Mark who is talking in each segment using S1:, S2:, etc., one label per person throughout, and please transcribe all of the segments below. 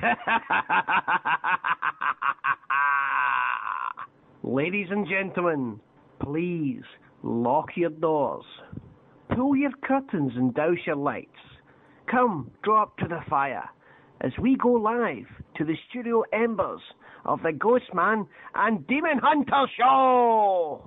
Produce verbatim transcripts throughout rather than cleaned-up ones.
S1: Ladies and gentlemen, please lock your doors. Pull your curtains and douse your lights. Come, draw up to the fire as we go live to the studio embers of the Ghostman and Demon Hunter Show!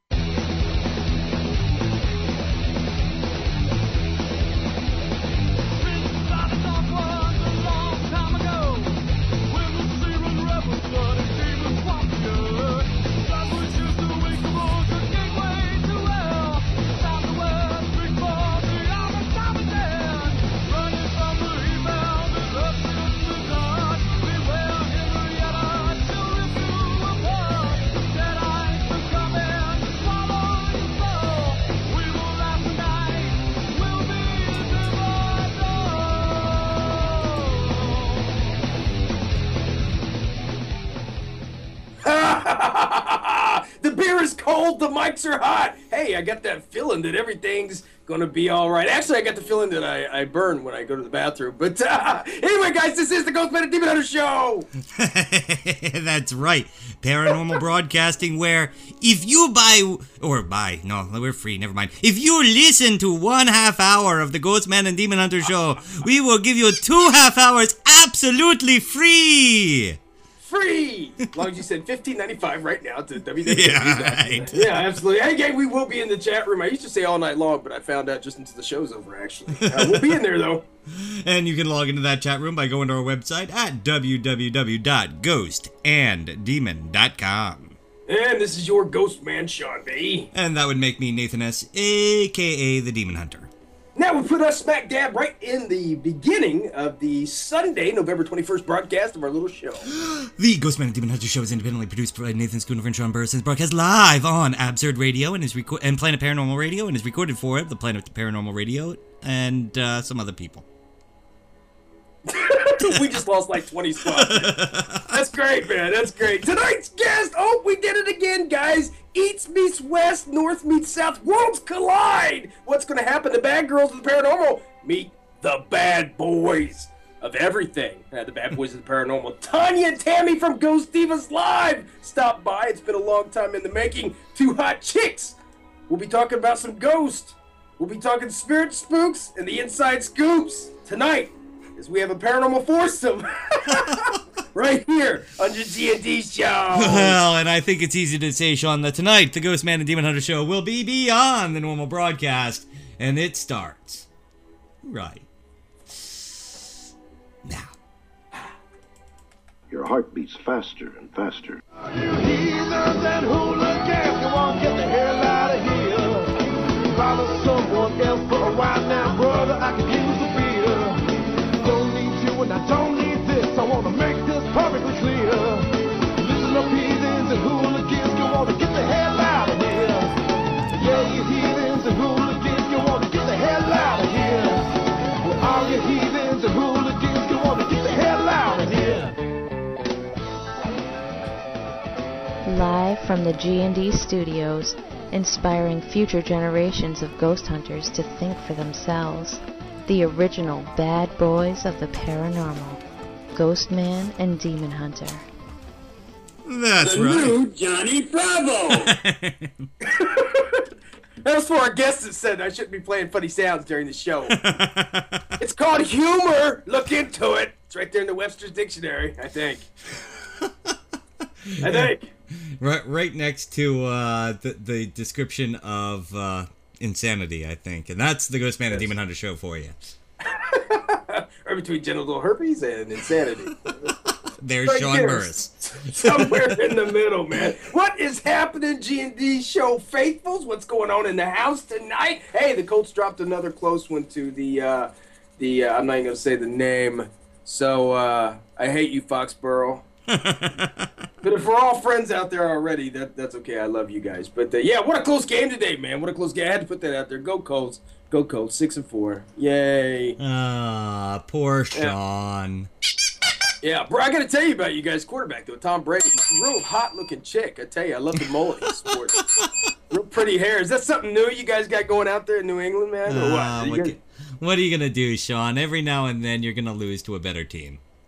S2: The beer is cold, the mics are hot. Hey, I got that feeling that everything's gonna be all right. Actually, I got the feeling that I, I burn when I go to the bathroom. But uh, anyway, guys, this is the Ghostman and Demon Hunter Show.
S3: That's right. Paranormal broadcasting where if you buy, or buy, no, we're free, never mind. If you listen to one half hour of the Ghostman and Demon Hunter Show, we will give you two half hours absolutely free.
S2: Free! As long as you said fifteen ninety-five right now to W W E.
S3: Yeah, right.
S2: Yeah, absolutely. Hey, gang, we will be in the chat room. I used to say all night long, but I found out just until the show's over, actually. Uh, we'll be in there, though.
S3: And you can log into that chat room by going to our website at w w w dot ghost and demon dot com.
S2: And this is your Ghost Man, Sean B.
S3: And that would make me Nathan S., a k a. the Demon Hunter.
S2: Now we put us smack dab right in the beginning of the Sunday, November twenty-first broadcast of our little show.
S3: The Ghostman and Demon Hunter Show is independently produced by Nathan Schoonover and Sean Burris and is broadcast live on Absurd Radio and is reco- and Planet Paranormal Radio and is recorded for the Planet Paranormal Radio and uh, some other people.
S2: We just lost like twenty spots. That's great, man. That's great. Tonight's guest, oh, we did it again, guys. East meets West, North meets South. Worlds collide. What's going to happen? The bad girls of the paranormal meet the bad boys of everything. Uh, the bad boys of the paranormal. Tanya and Tammy from Ghost Divas Live stop by. It's been a long time in the making. Two hot chicks. We'll be talking about some ghosts. We'll be talking spirit spooks and the inside scoops tonight. Is we have a paranormal foursome right here on your D and D show.
S3: Well, and I think it's easy to say, Sean, that tonight the Ghostman and Demon Hunter Show will be beyond the normal broadcast, and it starts right now.
S4: Your heart beats faster and faster.
S5: You heathens and hooligans, you won't get the hell out of here. Follow someone else for a while now, brother. I can use the beer. And I don't need this, I want to make this perfectly clear. Listen up, heathens and hooligans, you want to get the hell out of here. Yeah, you heathens and hooligans, you want to get the hell out of here. Well, all you heathens and hooligans, you want to get the hell out of here.
S6: Live from the G and D studios, inspiring future generations of ghost hunters to think for themselves. The original bad boys of the paranormal, Ghostman and Demon Hunter.
S3: That's
S2: the
S3: right.
S2: New Johnny Bravo. That was for our guests that said I shouldn't be playing funny sounds during the show. It's called humor. Look into it. It's right there in the Webster's Dictionary, I think. I think.
S3: Right, right next to uh, the the description of. Uh, Insanity, I think. And that's the Ghostman and Demon Hunter Show for you.
S2: Right between genital herpes and insanity.
S3: There's
S2: right
S3: Sean
S2: here.
S3: Burris.
S2: Somewhere in the middle, man. What is happening, G and D Show faithfuls? What's going on in the house tonight? Hey, the Colts dropped another close one to the, uh, the uh, I'm not even going to say the name. So, uh, I hate you, Foxborough. But if we're all friends out there already, that that's okay. I love you guys. But uh, yeah, what a close game today, man. What a close game. I had to put that out there. Go Colts. Go Colts. Six and four. Yay.
S3: Ah, poor Sean.
S2: Yeah, bro, I got to tell you about you guys' quarterback, though. Tom Brady. Real hot-looking chick. I tell you, I love the mullet he sports. Real pretty hair. Is that something new you guys got going out there in New England, man? Or what?
S3: Uh,
S2: Are you
S3: what,
S2: gonna-
S3: what are you going to do, Sean? Every now and then you're going to lose to a better team.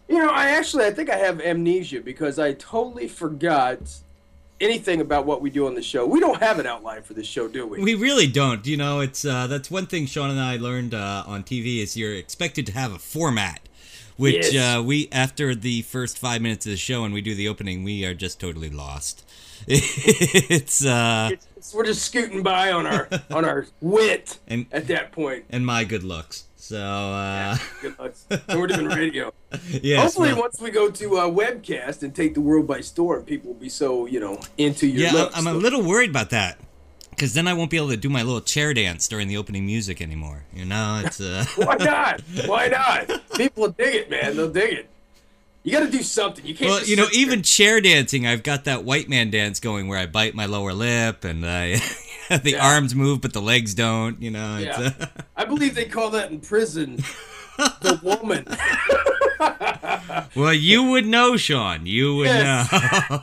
S2: You know, I actually, I think I have amnesia because I totally forgot anything about what we do on the show. We don't have an outline for this show, do we?
S3: We really don't. You know, it's uh, that's one thing Sean and I learned uh, on T V is you're expected to have a format, which
S2: Yes.
S3: uh, we, after the first five minutes of the show and we do the opening, we are just totally lost. it's uh,
S2: It's, it's- we're just scooting by on our on our wit
S3: And-
S2: at that point.
S3: and my good looks. So uh,
S2: Good luck. And we're doing radio.
S3: yes,
S2: Hopefully,
S3: well-
S2: once we go to uh, webcast and take the world by storm, people will be so, you know, into your
S3: yeah,
S2: looks.
S3: I'm a little worried about that. Because then I won't be able to do my little chair dance during the opening music anymore. You know, it's uh...
S2: Why not? Why not? People will dig it, man. They'll dig it. You got to do something. You can't.
S3: well,
S2: just
S3: you know,
S2: sit there.
S3: even chair dancing, I've got that white man dance going where I bite my lower lip and I, the
S2: Yeah.
S3: arms move but the legs don't. You know, it's,
S2: Yeah.
S3: uh...
S2: I believe they call that in prison the woman.
S3: well, you would know, Sean. You would
S2: Yes.
S3: know.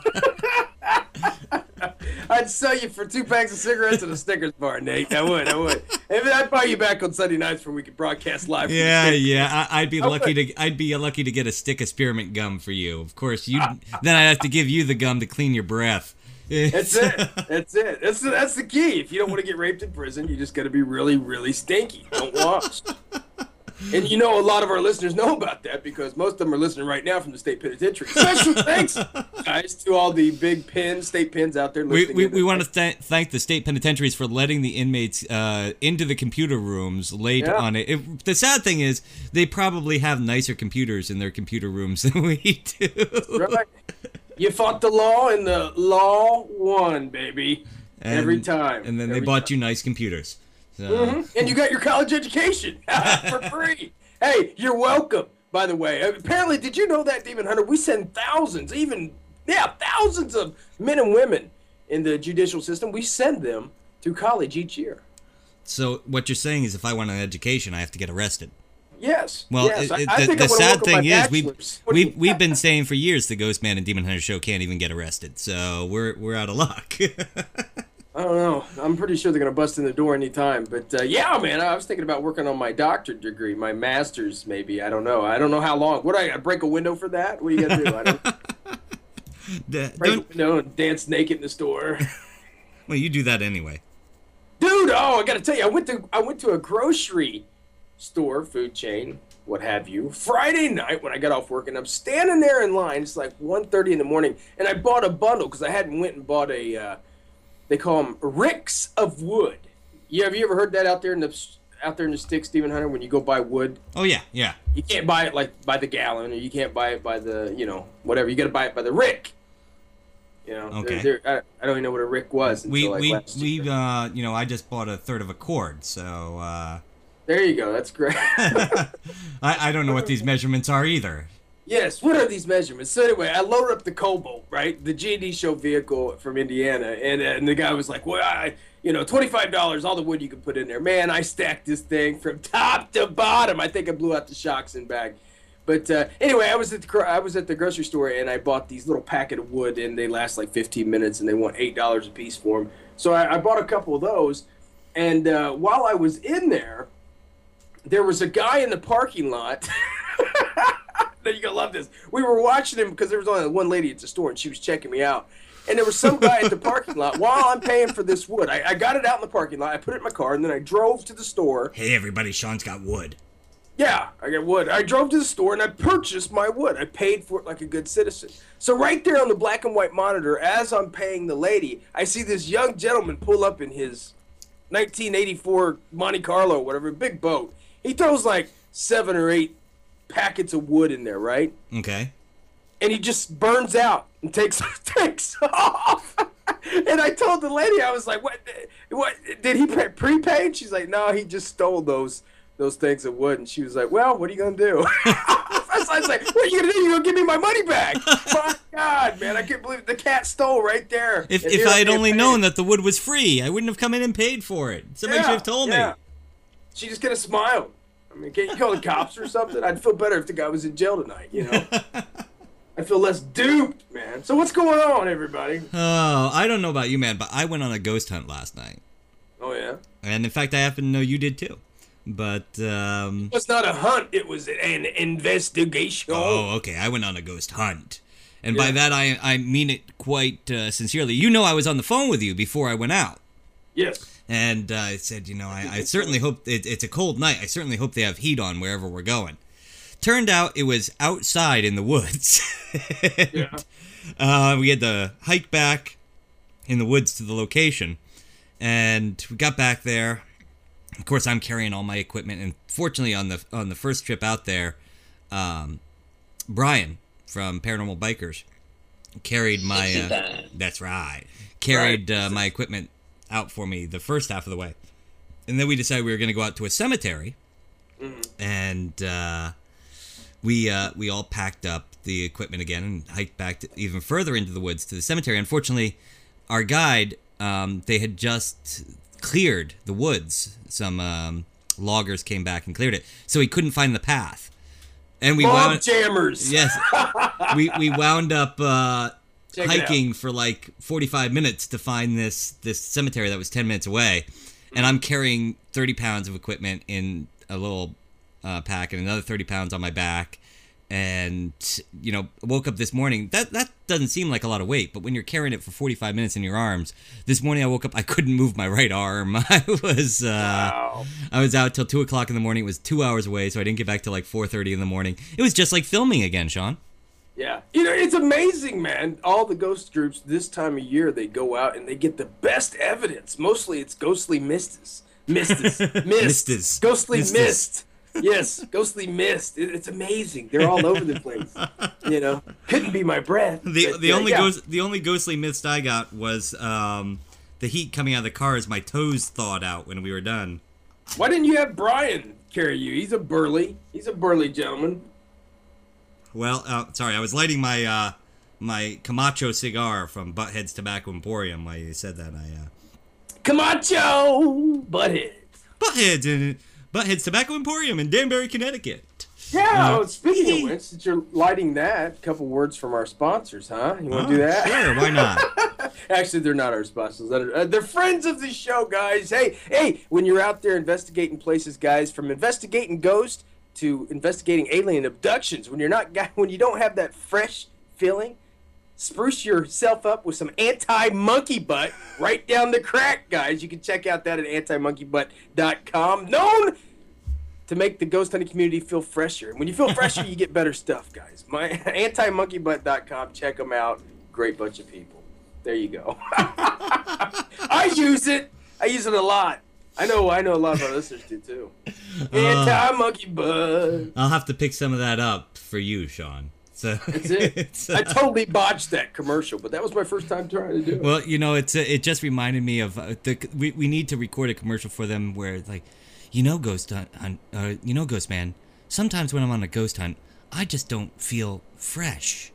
S2: I'd sell you for two packs of cigarettes and a Snickers bar, Nate. I would, I would. And I'd buy you back on Sunday nights where we could broadcast live. from the
S3: Yeah,
S2: station.
S3: yeah. I, I'd be
S2: I
S3: lucky
S2: would.
S3: to. I'd be lucky to get a stick of spearmint gum for you. Of course, you. Then I'd have to give you the gum to clean your breath.
S2: That's it. That's it. That's the, that's the key. If you don't want to get raped in prison, you just got to be really, really stinky. Don't wash. And you know, a lot of our listeners know about that because most of them are listening right now from the state penitentiary. Special thanks, guys, to all the big pins, state pins out there
S3: We,
S2: listening.
S3: we,
S2: in.
S3: we want to th- thank the state penitentiaries for letting the inmates uh, into the computer rooms late
S2: Yeah.
S3: on it. it. The sad thing is, they probably have nicer computers in their computer rooms than we do.
S2: Right. You fought the law, and the law won, baby.
S3: And-
S2: Every time.
S3: And then they
S2: Every
S3: bought
S2: time.
S3: you nice computers. So,
S2: Mhm. And you got your college education for free. Hey, you're welcome, by the way. Apparently, did you know that, Demon Hunter? We send thousands, even, yeah, thousands of men and women in the judicial system. We send them to college each year.
S3: so what you're saying is, if I want an education, I have to get arrested.
S2: Yes.
S3: Well,
S2: yes.
S3: it, it-
S2: I, I
S3: the,
S2: think
S3: the
S2: I'm gonna
S3: sad
S2: work on my
S3: thing is, we've
S2: bachelor's. What do
S3: we,
S2: you-
S3: we've been saying for years the Ghost Man and Demon Hunter show can't even get arrested, so we're we're out of luck.
S2: I don't know. I'm pretty sure they're going to bust in the door anytime. But, uh, yeah, man, I was thinking about working on my doctorate degree, my master's maybe. I don't know. I don't know how long. What, do I break a window for that? What do you got to do? I don't
S3: D-
S2: break a
S3: don't-
S2: window and dance naked in the store.
S3: well, you do that anyway.
S2: Dude, oh, I got to tell you, I went to I went to a grocery store, food chain, what have you, Friday night when I got off work, and I'm standing there in line. It's like one thirty in the morning, and I bought a bundle because I hadn't went and bought a, uh, they call them ricks of wood. Yeah, have you ever heard that out there in the out there in the sticks, Stephen Hunter? When you go buy wood,
S3: Oh yeah, yeah.
S2: you can't buy it like by the gallon, or you can't buy it by the, you know, whatever. You got to buy it by the rick. You know,
S3: Okay.
S2: They're- they're- I, I don't even know what a rick was until
S3: We
S2: like
S3: we
S2: last year.
S3: we uh you know I just bought a third of a cord, so uh,
S2: There you go. That's great.
S3: I I don't know what these measurements are either.
S2: Yes, what are these measurements? So anyway, I loaded up the Cobalt, right, the G and D show vehicle from Indiana, and uh, and the guy was like, "Well, I, you know, twenty-five dollars, all the wood you can put in there." Man, I stacked this thing from top to bottom. I think I blew out the shocks and bag. But uh, anyway, I was at the gro- I was at the grocery store, and I bought these little packet of wood, and they last like fifteen minutes, and they want eight dollars a piece for them. So I, I bought a couple of those, and uh, while I was in there, there was a guy in the parking lot. You're gonna love this. We were watching him because there was only one lady at the store, and she was checking me out. And there was some guy at the parking lot while I'm paying for this wood. I, I got it out in the parking lot. I put it in my car, and then I drove to the store.
S3: Hey everybody, Sean's got wood.
S2: Yeah, I got wood. I drove to the store and I purchased my wood. I paid for it like a good citizen. So right there on the black and white monitor, as I'm paying the lady, I see this young gentleman pull up in his nineteen eighty-four Monte Carlo, whatever, big boat. He throws like seven or eight packets of wood in there, right?
S3: Okay.
S2: And he just burns out and takes takes off. And I told the lady, I was like, "What? What did he pre- prepay?" And she's like, "No, he just stole those." those things of wood." And she was like, "Well, what are you gonna do?" I was like, "What are you gonna do? You gonna give me my money back?" My God, man, I can't believe it. The cat stole right there.
S3: If
S2: And
S3: if
S2: here
S3: I had
S2: am
S3: only
S2: paying.
S3: known that the wood was free, I wouldn't have come in and paid for it. Somebody
S2: Yeah,
S3: should have told
S2: yeah.
S3: me.
S2: She just kind of smiled. I mean, can't you call the cops or something? I'd feel better if the guy was in jail tonight, you know? I feel less duped, man. So what's going on, everybody?
S3: Oh, I don't know about you, man, but I went on a ghost hunt last night.
S2: Oh, yeah?
S3: And in fact, I happen to know you did too. But, um...
S2: It was not a hunt, it was an investigation.
S3: Oh, okay, I went on a ghost hunt. And
S2: Yeah.
S3: by that, I, I mean it quite uh, sincerely. You know I was on the phone with you before I went out.
S2: Yes.
S3: And uh, I said, you know, I, I certainly hope, it, it's a cold night, I certainly hope they have heat on wherever we're going. Turned out it was outside in the woods.
S2: Yeah.
S3: Uh, we had to hike back in the woods to the location. And we got back there. Of course, I'm carrying all my equipment. And fortunately, on the on the first trip out there, um, Brian from Paranormal Bikers carried my... Uh, that's right. Carried uh, my equipment out for me the first half of the way. And then we decided we were going to go out to a cemetery.
S2: Mm-hmm.
S3: And uh, we uh, we all packed up the equipment again and hiked back to, even further into the woods to the cemetery. Unfortunately, our guide, um, they had just cleared the woods. Some um, loggers came back and cleared it. So he couldn't find the path. And we
S2: Mob
S3: wound,
S2: jammers.
S3: yes, we we wound up uh,
S2: Check it
S3: hiking for like forty-five minutes to find this this cemetery that was ten minutes away, and I'm carrying thirty pounds of equipment in a little uh, pack and another thirty pounds on my back, and you know, woke up this morning. That that doesn't seem like a lot of weight, but when you're carrying it for forty-five minutes in your arms, this morning I woke up, I couldn't move my right arm. I was uh,
S2: Wow.
S3: I was out till two o'clock in the morning. It was two hours away, so I didn't get back till like four thirty in the morning. It was just like filming again, Sean.
S2: Yeah. You know, it's amazing, man. All the ghost groups this time of year, they go out and they get the best evidence. Mostly it's ghostly mistus. Mistus. Mist.
S3: Mistus.
S2: Ghostly
S3: Mistus.
S2: mist. Yes, ghostly mist. It, it's amazing. They're all over the place. You know, couldn't be my breath.
S3: The
S2: but,
S3: the
S2: uh,
S3: only
S2: yeah.
S3: ghost the only ghostly mist I got was um, the heat coming out of the car as my toes thawed out when we were done.
S2: Why didn't you have Brian carry you? He's a burly. He's a burly gentleman.
S3: Well, uh, sorry, I was lighting my uh, my Camacho cigar from Butthead's Tobacco Emporium while you said that. I uh,
S2: Camacho Butthead.
S3: Butthead's in Butthead's Tobacco Emporium in Danbury, Connecticut.
S2: Yeah,
S3: Uh,
S2: well, speaking of which, since you're lighting that, a couple words from our sponsors, huh? You want to do that?
S3: Sure, why not?
S2: Actually, they're not our sponsors. They're, uh, they're friends of the show, guys. Hey, hey, when you're out there investigating places, guys, from investigating ghosts to investigating alien abductions, when you're not, when you don't have that fresh feeling, spruce yourself up with some anti-monkey butt right down the crack, guys. You can check out that at anti monkey butt dot com. Known to make the ghost hunting community feel fresher. And when you feel fresher, you get better stuff, guys. My anti monkey butt dot com. Check them out. Great bunch of people. There you go. I use it. I use it a lot. I know. I know a lot of our listeners do too. Anti monkey butt.
S3: I'll have to pick some of that up for you, Sean. So
S2: That's it.
S3: it's,
S2: I
S3: uh,
S2: totally botched that commercial, but that was my first time trying to do it.
S3: Well, you know, it's uh, it just reminded me of uh, the we we need to record a commercial for them where it's like, you know, ghost hunt, hunt uh, you know, Ghost Man. Sometimes when I'm on a ghost hunt, I just don't feel fresh.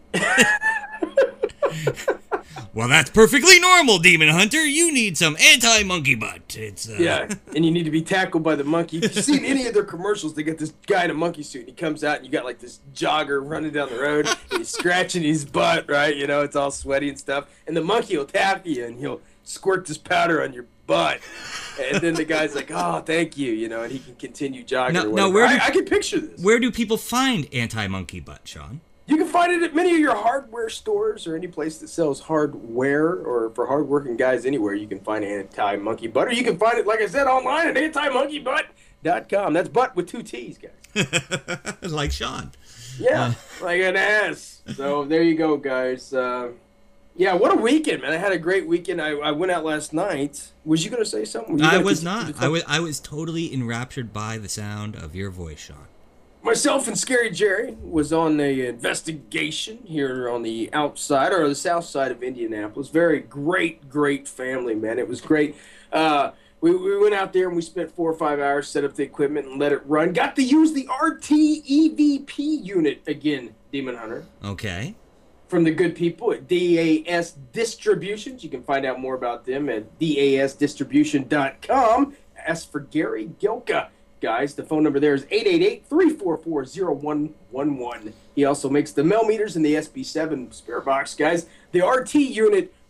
S3: Well, that's perfectly normal, Demon Hunter. You need some anti-monkey butt. It's uh...
S2: Yeah, and you need to be tackled by the monkey. If you've seen any of their commercials, they get this guy in a monkey suit, and he comes out, and you got like this jogger running down the road, and he's scratching his butt, right? You know, it's all sweaty and stuff. And the monkey will tap you, and he'll squirt this powder on your butt. And then the guy's like, oh, thank you, you know, and he can continue jogging
S3: Now-
S2: or
S3: now
S2: whatever.
S3: where do-
S2: I, I can picture this.
S3: Where do people find anti-monkey butt, Sean?
S2: You can find it at many of your hardware stores or any place that sells hardware, or for hardworking guys anywhere, you can find anti-monkey butt. Or you can find it, like I said, online at anti monkey butt dot com. That's butt with two T's, guys.
S3: Like Sean.
S2: Yeah, like an ass. So there you go, guys. Uh, yeah, what a weekend, man. I had a great weekend. I, I went out last night. Was you going to say something? Were you
S3: I
S2: gonna
S3: was
S2: continue
S3: not.
S2: to talk?
S3: I was I was totally enraptured by the sound of your voice, Sean.
S2: Myself and Scary Jerry was on a investigation here on the outside or the south side of Indianapolis. Very great, great family, man. It was great. Uh, we, we went out there and we spent four or five hours, set up the equipment and let it run. Got to use the R T E V P unit again, Demon Hunter,
S3: Okay.
S2: from the good people at D A S Distributions. You can find out more about them at D A S distribution dot com. Ask for Gary Gilka. Guys, the phone number there is eight eight eight, three four four, zero one one one. He also makes the mail meters and the S B seven spare box, guys. The R T unit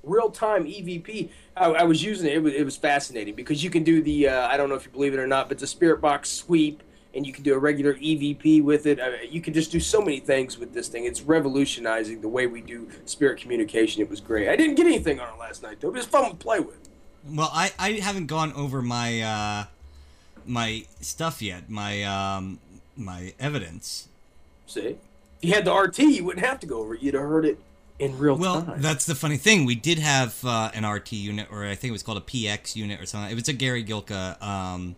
S2: real time E V P. I, I was using it. It was, it was fascinating because you can do the uh, I don't know if you believe it or not, but it's a spirit box sweep, and you can do a regular E V P with it. I mean, you can just do so many things with this thing. It's revolutionizing the way we do spirit communication. It was great. I didn't get anything on it last night though. It was fun to play with.
S3: Well, I, I haven't gone over my uh, my stuff yet. My um, my evidence.
S2: See, if you had the R T, you wouldn't have to go over it. You'd have heard it in real
S3: well,
S2: time. Well,
S3: that's the funny thing. We did have uh, an R T unit, or I think it was called a P X unit or something. It was a Gary Gilka um,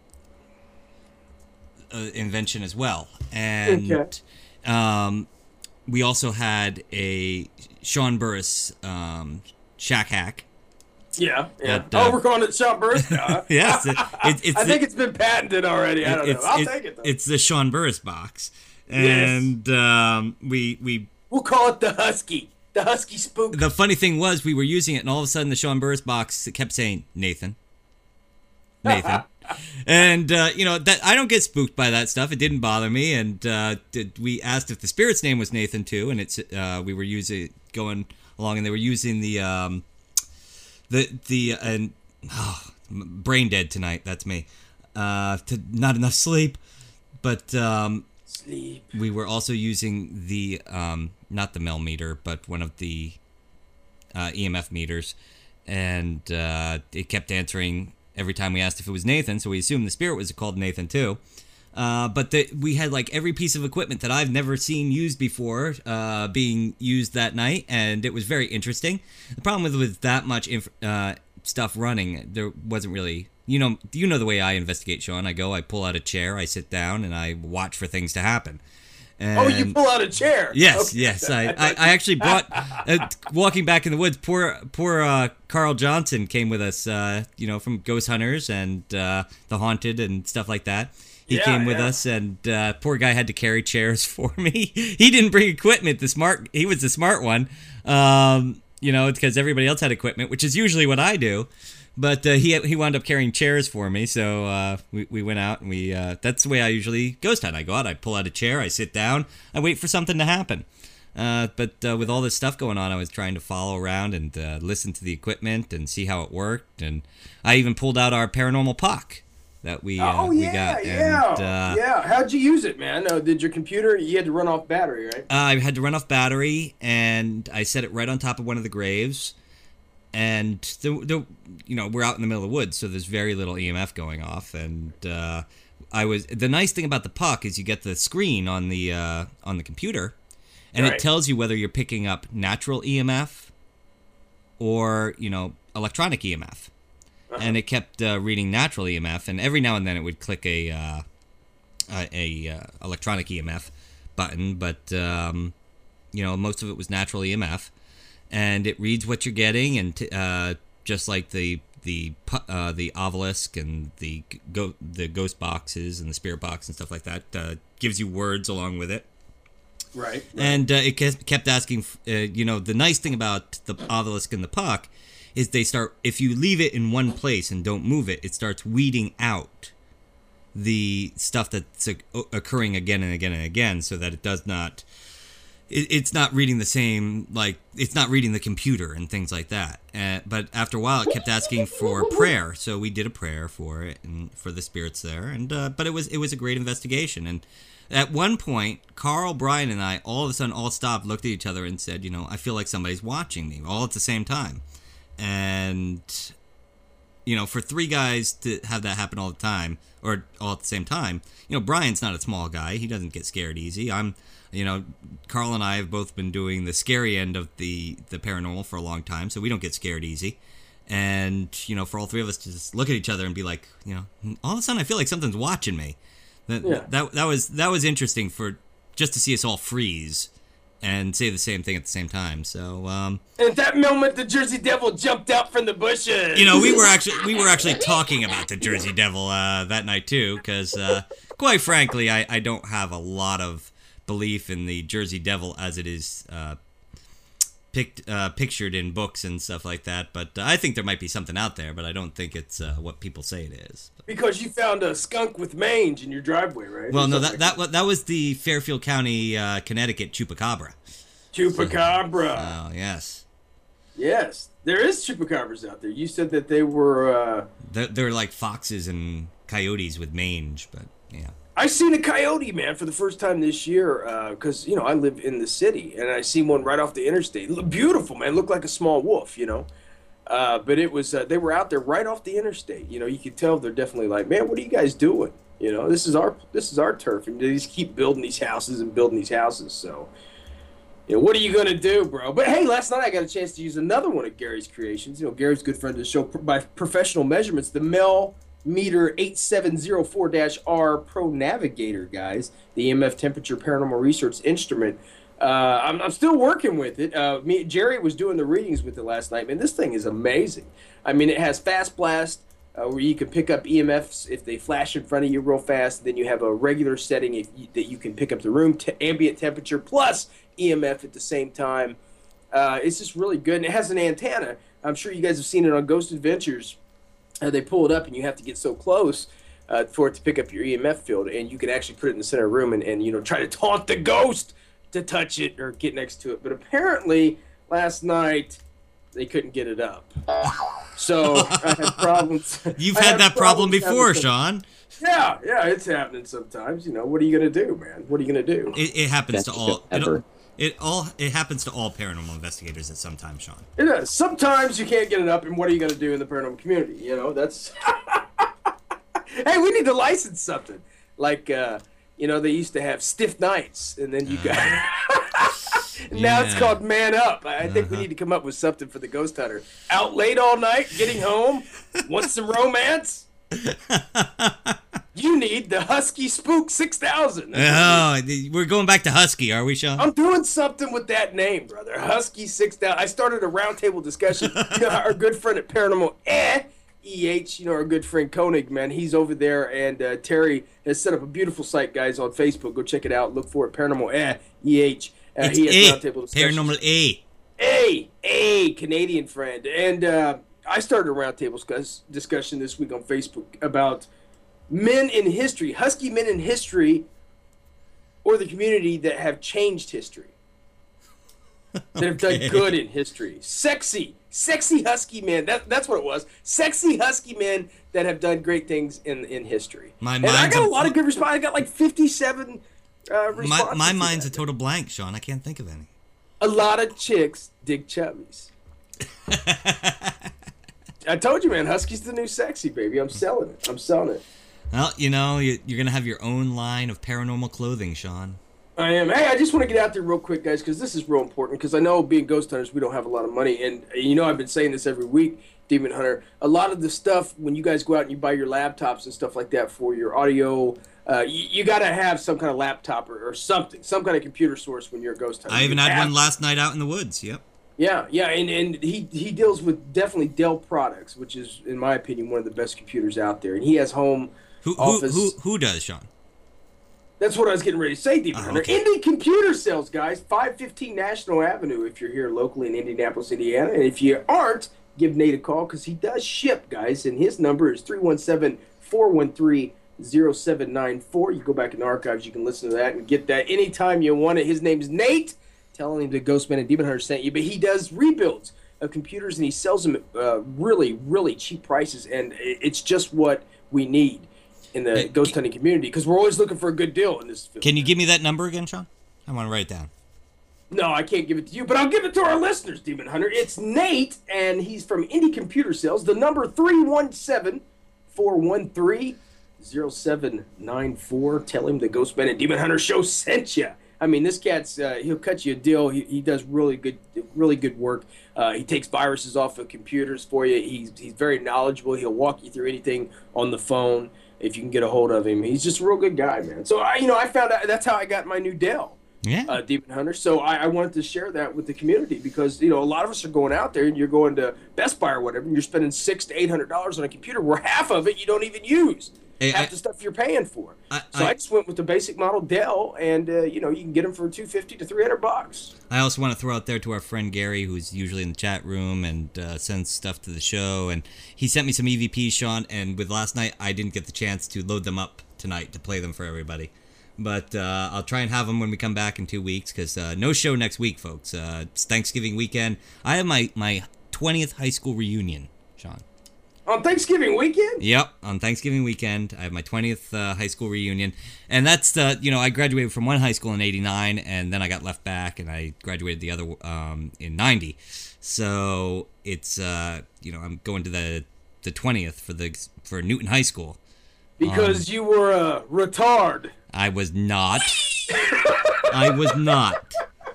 S3: uh, invention as well. And
S2: okay.
S3: um, we also had a Sean Burris um, shack hack.
S2: Yeah, yeah.
S3: That, uh,
S2: oh, we're calling it Sean Burris now.
S3: Yes, it, it, it's.
S2: I
S3: the,
S2: think it's been patented already. I don't know. I'll
S3: it,
S2: take it though.
S3: It's the Sean Burris box, and yes. um, we we.
S2: We'll call it the Husky. The Husky Spook.
S3: The funny thing was, we were using it, and all of a sudden, the Sean Burris box kept saying Nathan, Nathan, and uh, you know that I don't get spooked by that stuff. It didn't bother me, and uh, did, we asked if the spirit's name was Nathan too, and it's uh, we were using going along, and they were using the um, the the uh, and oh, brain dead tonight. That's me. Uh, to not enough sleep, but um,
S2: sleep.
S3: We were also using the um, not the Mel meter, but one of the uh, E M F meters, and uh, it kept answering every time we asked if it was Nathan, so we assumed the spirit was called Nathan too. Uh, but the, we had like every piece of equipment that I've never seen used before uh, being used that night, and it was very interesting. The problem with with that much inf- uh, stuff running, there wasn't really, you know, you know the way I investigate, Sean. I go, I pull out a chair, I sit down, and I watch for things to happen. And
S2: oh, you pull out a chair.
S3: Yes,
S2: okay.
S3: yes. I, I, I actually brought, uh, walking back in the woods, poor poor uh, Carl Johnson came with us, uh, you know, from Ghost Hunters and uh, The Haunted and stuff like that. He
S2: yeah,
S3: came with
S2: yeah.
S3: us, and uh, poor guy had to carry chairs for me. He didn't bring equipment. The smart, he was the smart one, um, you know, because everybody else had equipment, which is usually what I do. But uh, he he wound up carrying chairs for me, so uh, we we went out and we uh, that's the way I usually ghost hunt. I go out, I pull out a chair, I sit down, I wait for something to happen. Uh, but uh, with all this stuff going on, I was trying to follow around and uh, listen to the equipment and see how it worked. And I even pulled out our paranormal P O C that we uh,
S2: oh
S3: we
S2: yeah
S3: got.
S2: yeah
S3: and, uh,
S2: yeah. How'd you use it, man? Uh, did your computer? You had to run off battery, right?
S3: Uh, I had to run off battery, and I set it right on top of one of the graves. And the, the, you know, we're out in the middle of the woods, so there's very little E M F going off. And uh, I was the nice thing about the P O C is you get the screen on the uh, on the computer, and
S2: right.
S3: it tells you whether you're picking up natural E M F or you know electronic E M F. Uh-huh. And it kept uh, reading natural E M F, and every now and then it would click a uh, a, a uh, electronic E M F button, but um, you know most of it was natural E M F. And it reads what you're getting, and t- uh, just like the the uh, the obelisk and the go- the ghost boxes and the spirit box and stuff like that, uh, gives you words along with it.
S2: Right. right.
S3: And uh, it kept asking, uh, you know, the nice thing about the obelisk and the P O C is they start, if you leave it in one place and don't move it, it starts weeding out the stuff that's occurring again and again and again, so that it does not. It's not reading the same, like, it's not reading the computer and things like that. Uh, but after a while, it kept asking for prayer. So we did a prayer for it and for the spirits there. And uh, but it was it was a great investigation. And at one point, Carl, Brian, and I all of a sudden all stopped, looked at each other, and said, you know, I feel like somebody's watching me, all at the same time. And, you know, for three guys to have that happen all the time, or all at the same time, you know, Brian's not a small guy. He doesn't get scared easy. I'm... You know, Carl and I have both been doing the scary end of the, the paranormal for a long time, so we don't get scared easy. And, you know, for all three of us to just look at each other and be like, you know, all of a sudden I feel like something's watching me. That
S2: yeah.
S3: that, that was that was interesting for just to see us all freeze and say the same thing at the same time. So, um,
S2: and at that moment, the Jersey Devil jumped out from the bushes.
S3: You know, we were actually we were actually talking about the Jersey Devil uh, that night too, because uh, quite frankly, I, I don't have a lot of belief in the Jersey Devil as it is uh, picked, uh, pictured in books and stuff like that. But uh, I think there might be something out there, but I don't think it's uh, what people say it is.
S2: Because you found a skunk with mange in your driveway, right?
S3: Well, no, that that that was the Fairfield County, uh, Connecticut Chupacabra.
S2: Chupacabra.
S3: Oh, yes.
S2: Yes, there is chupacabras out there. You said that they were. Uh,
S3: They're, they're like foxes and coyotes with mange, but yeah.
S2: I seen a coyote, man, for the first time this year, because, uh, you know, I live in the city, and I seen one right off the interstate. Look beautiful, man. Looked like a small wolf, you know. Uh, but it was, uh, they were out there right off the interstate. You know, you could tell they're definitely like, man, what are you guys doing? You know, this is our this is our turf, and they just keep building these houses and building these houses. So, you know, what are you going to do, bro? But, hey, last night I got a chance to use another one of Gary's creations. You know, Gary's a good friend of the show. By professional measurements, the Mel Meter eight seven zero four R Pro Navigator, guys, the E M F temperature paranormal research instrument. Uh, I'm, I'm still working with it. Uh, me, Jerry was doing the readings with it last night. Man, this thing is amazing. I mean, it has fast blast, uh, where you can pick up E M Fs if they flash in front of you real fast. Then you have a regular setting if you, that you can pick up the room te- ambient temperature plus E M F at the same time. Uh, it's just really good, and it has an antenna. I'm sure you guys have seen it on Ghost Adventures. Uh, they pull it up, and you have to get so close uh, for it to pick up your E M F field, and you can actually put it in the center of the room and, and you know try to taunt the ghost to touch it or get next to it. But apparently, last night they couldn't get it up, so I had problems.
S3: You've
S2: I
S3: had that problem before,
S2: some...
S3: Sean.
S2: Yeah, yeah, it's happening sometimes. You know, what are you gonna do, man? What are you gonna do?
S3: It, it happens
S7: Best
S3: to all.
S7: ever.
S3: It, it all. It happens to all paranormal investigators at some time, Sean.
S2: It is. Sometimes you can't get it up, and what are you gonna do in the paranormal community? You know, that's. Hey, we need to license something. Like, uh, you know, they used to have stiff nights, and then you got. Now it's
S3: Yeah.
S2: called Man Up. I I think we
S3: Uh-huh.
S2: need to come up with something for the ghost hunter. Out late all night, getting home, want some romance? You need the Husky Spook six thousand.
S3: Oh, we're going back to Husky, are we, Sean?
S2: I'm doing something with that name, brother. Husky six thousand. I started a roundtable discussion. You know, our good friend at Paranormal Eh, E H, you know, our good friend Koenig, man, he's over there, and uh, Terry has set up a beautiful site, guys, on Facebook. Go check it out. Look for it, Paranormal Eh, E H. Uh,
S3: It's
S2: he has
S3: A,
S2: roundtable discussions.
S3: Paranormal A.
S2: A, A, Canadian friend. And uh, I started a roundtable discuss- discussion this week on Facebook about men in history, Husky men in history, or the community that have changed history, that have done
S3: Okay.
S2: good in history. Sexy, sexy Husky men. That, that's what it was. Sexy Husky men that have done great things in in history.
S3: My
S2: and I
S3: mind's
S2: got a
S3: a-
S2: lot of good response. I got like fifty-seven uh, responses.
S3: My, my
S2: to
S3: mind's
S2: that.
S3: a total blank, Sean. I can't think of any.
S2: A lot of chicks dig chubbies. I told you, man, Husky's the new sexy, baby. I'm selling it. I'm selling it.
S3: Well, you know, you- you're going to have your own line of paranormal clothing, Sean.
S2: I am. Hey, I just want to get out there real quick, guys, because this is real important. Because I know being ghost hunters, we don't have a lot of money. And, you know, I've been saying this every week, Demon Hunter. A lot of the stuff, when you guys go out and you buy your laptops and stuff like that for your audio, uh, you, you got to have some kind of laptop or, or something, some kind of computer source when you're a ghost hunter.
S3: I even
S2: You
S3: had
S2: have-
S3: one last night out in the woods. Yep.
S2: Yeah, yeah, and, and he, he deals with definitely Dell Products, which is, in my opinion, one of the best computers out there. And he has home
S3: Who who,
S2: office.
S3: who who does, Sean?
S2: That's what I was getting ready to say, Demon
S3: Oh,
S2: Hunter.
S3: okay.
S2: Indie Computer Sales, guys, five fifteen National Avenue if you're here locally in Indianapolis, Indiana. And if you aren't, give Nate a call because he does ship, guys. And his number is three one seven, four one three, zero seven nine four. You go back in the archives, you can listen to that and get that anytime you want it. His name's Nate. Telling him the Ghostman and Demon Hunter sent you, but he does rebuilds of computers and he sells them at uh, really, really cheap prices, and it's just what we need in the
S3: Hey,
S2: ghost
S3: can-
S2: hunting community because we're always looking for a good deal in this field.
S3: Can you give me that number again, Sean? I want to write it down.
S2: No, I can't give it to you, but I'll give it to our listeners, Demon Hunter. It's Nate, and he's from Indie Computer Sales. The number three one seven, four one three, zero seven nine four. Tell him the Ghostman and Demon Hunter show sent you. I mean, this cat's, uh, he'll cut you a deal. He, he does really good really good work. Uh, he takes viruses off of computers for you. He's, he's very knowledgeable. He'll walk you through anything on the phone if you can get a hold of him. He's just a real good guy, man. So, I, you know, I found out that's how I got my new Dell.
S3: Yeah.
S2: Uh, Demon Hunter. So I, I wanted to share that with the community because you know a lot of us are going out there and you're going to Best Buy or whatever and you're spending six to eight hundred dollars on a computer where half of it you don't even use.
S3: Hey,
S2: half
S3: I-
S2: the stuff you're paying for.
S3: I-
S2: so I,
S3: I-
S2: just went with the basic model Dell, and uh, you know you can get them for two fifty to three hundred bucks.
S3: I also want to throw out there to our friend Gary, who's usually in the chat room and uh, sends stuff to the show. And he sent me some E V Ps, Sean. And with last night, I didn't get the chance to load them up tonight to play them for everybody. But uh, I'll try and have them when we come back in two weeks because uh, no show next week, folks. Uh, it's Thanksgiving weekend. I have my, my twentieth high school reunion, Sean.
S2: On Thanksgiving weekend?
S3: Yep, on Thanksgiving weekend. I have my twentieth uh, high school reunion. And that's the, you know, I graduated from one high school in eighty-nine, and then I got left back, and I graduated the other um, in ninety. So it's, uh, you know, I'm going to the, the twentieth for the for Newton High School.
S2: Because um, you were a retard.
S3: I was not. I was not.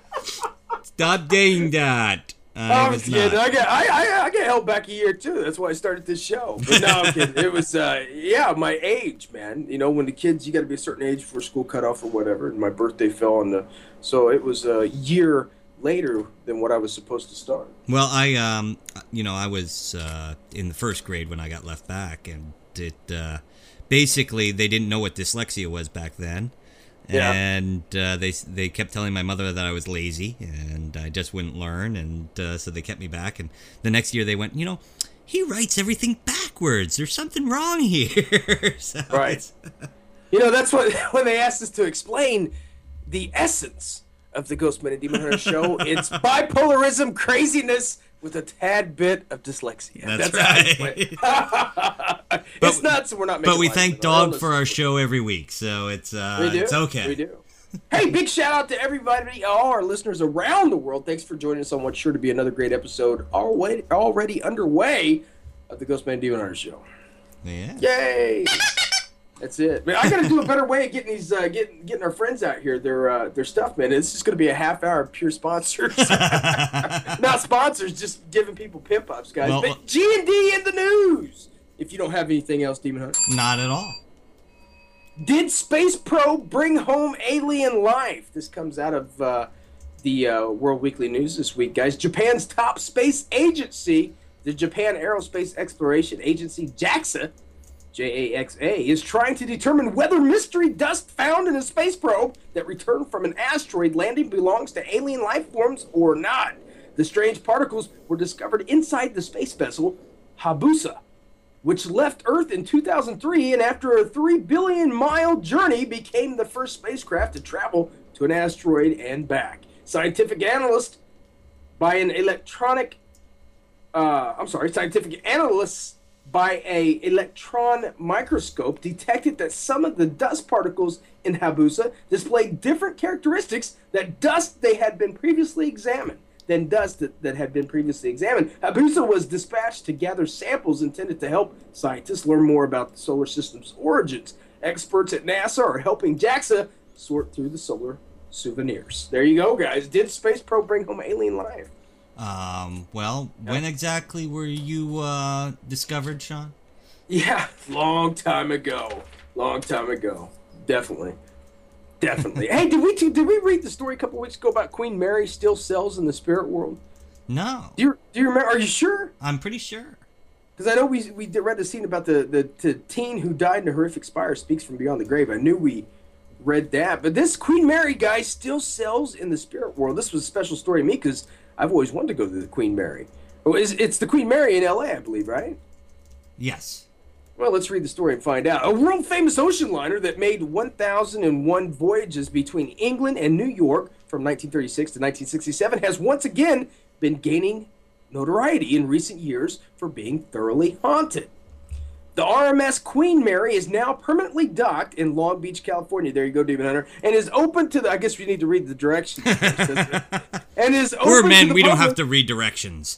S3: Stop saying that. I
S2: I'm
S3: was
S2: kidding.
S3: not.
S2: I get I, I I get held back a year too. That's why I started this show. But no, I'm kidding. It was uh yeah, my age, man. You know, when the kids, you got to be a certain age for school cutoff or whatever. And my birthday fell on the, so it was a year later than what I was supposed to start.
S3: Well, I um you know I was uh, in the first grade when I got left back, and it uh, basically they didn't know what dyslexia was back then.
S2: Yeah.
S3: And uh, they they kept telling my mother that I was lazy and I just wouldn't learn, and uh, so they kept me back. And the next year they went, you know, he writes everything backwards. There's something wrong here. So
S2: right. You know, that's what when they asked us to explain the essence of the Ghostman and Demon Hunter show. It's bipolarism, craziness with a tad bit of dyslexia.
S3: That's,
S2: That's
S3: right.
S2: How it's not, so we're not making
S3: But we
S2: light
S3: thank
S2: of it.
S3: Dog for our show every week, so it's uh,
S2: We do.
S3: it's okay.
S2: We do. Hey, big shout out to everybody, all our listeners around the world. Thanks for joining us on what's sure to be another great episode already, already underway of the Ghostman and Demon Hunter show.
S3: Yeah.
S2: Yay! That's it. Man, I gotta do a better way of getting these, uh, getting getting our friends out here. Their uh, their stuff, man. It's just gonna be a half hour of pure sponsors, not sponsors, just giving people pimp ups, guys.
S3: Well,
S2: but G and D in the news. If you don't have anything else, Demon Hunter.
S3: Not at all.
S2: Did Space Probe bring home alien life? This comes out of uh, the uh, World Weekly News this week, guys. Japan's top space agency, the Japan Aerospace Exploration Agency, JAXA, J A X A, is trying to determine whether mystery dust found in a space probe that returned from an asteroid landing belongs to alien life forms or not. The strange particles were discovered inside the space vessel Hayabusa, which left Earth in two thousand three, and after a three billion mile journey became the first spacecraft to travel to an asteroid and back. Scientific analyst by an electronic, uh, I'm sorry, scientific analysts by a electron microscope detected that some of the dust particles in Hayabusa displayed different characteristics that dust they had been previously examined. Than dust that, that had been previously examined. Hayabusa was dispatched to gather samples intended to help scientists learn more about the solar system's origins. Experts at NASA are helping JAXA sort through the solar souvenirs. There you go, guys. Did Space Probe bring home alien life?
S3: Um, well, when exactly were you uh, discovered, Sean?
S2: Yeah, long time ago. Long time ago. Definitely. Definitely. Hey, did we did we read the story a couple weeks ago about Queen Mary still sells in the spirit world?
S3: No.
S2: Do you do you remember? Are you sure?
S3: I'm pretty sure.
S2: Because I know we we read the scene about the, the the teen who died in a horrific fire speaks from beyond the grave. I knew we read that, but this Queen Mary guy still sells in the spirit world. This was a special story to me because I've always wanted to go to the Queen Mary. Oh, it's, it's the Queen Mary in L A, I believe, right?
S3: Yes.
S2: Well, let's read the story and find out. A world-famous ocean liner that made one thousand one voyages between England and New York from nineteen thirty-six to nineteen sixty-seven has once again been gaining notoriety in recent years for being thoroughly haunted. The R M S Queen Mary is now permanently docked in Long Beach, California. There you go, Demon Hunter. And is open to the... I guess we need to read the directions first, and is open
S3: We're men,
S2: to the
S3: we
S2: public,
S3: don't have to read directions.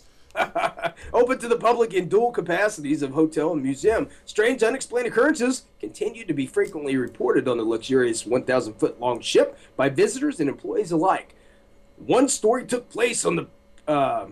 S2: open to the public in dual capacities of hotel and museum. Strange unexplained occurrences continue to be frequently reported on the luxurious one thousand foot long ship by visitors and employees alike. One story took place on the... Uh,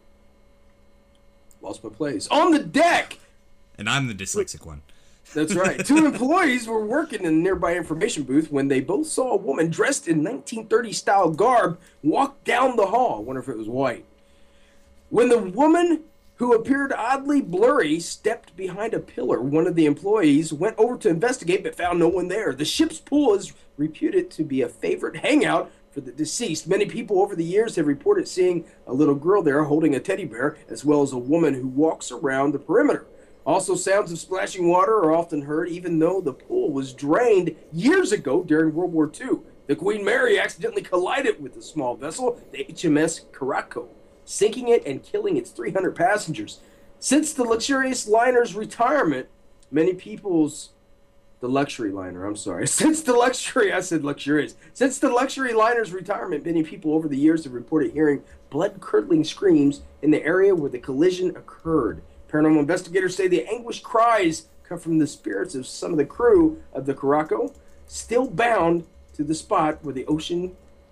S2: lost my place. On the deck!
S3: And I'm the dyslexic one.
S2: That's right. Two employees were working in a nearby information booth when they both saw a woman dressed in nineteen thirties style garb walk down the hall. I wonder if it was white. When the woman, who appeared oddly blurry, stepped behind a pillar, one of the employees went over to investigate but found no one there. The ship's pool is reputed to be a favorite hangout for the deceased. Many people over the years have reported seeing a little girl there holding a teddy bear, as well as a woman who walks around the perimeter. Also, sounds of splashing water are often heard, even though the pool was drained years ago during World War Two. The Queen Mary accidentally collided with a small vessel, the H M S Caraco, sinking it and killing its three hundred passengers. Since the luxurious liner's retirement, many people's... The luxury liner, I'm sorry. Since the luxury, I said luxurious. Since the luxury liner's retirement, many people over the years have reported hearing blood-curdling screams in the area where the collision occurred. Paranormal investigators say the anguished cries come from the spirits of some of the crew of the Caraco, still bound to the spot where the ocean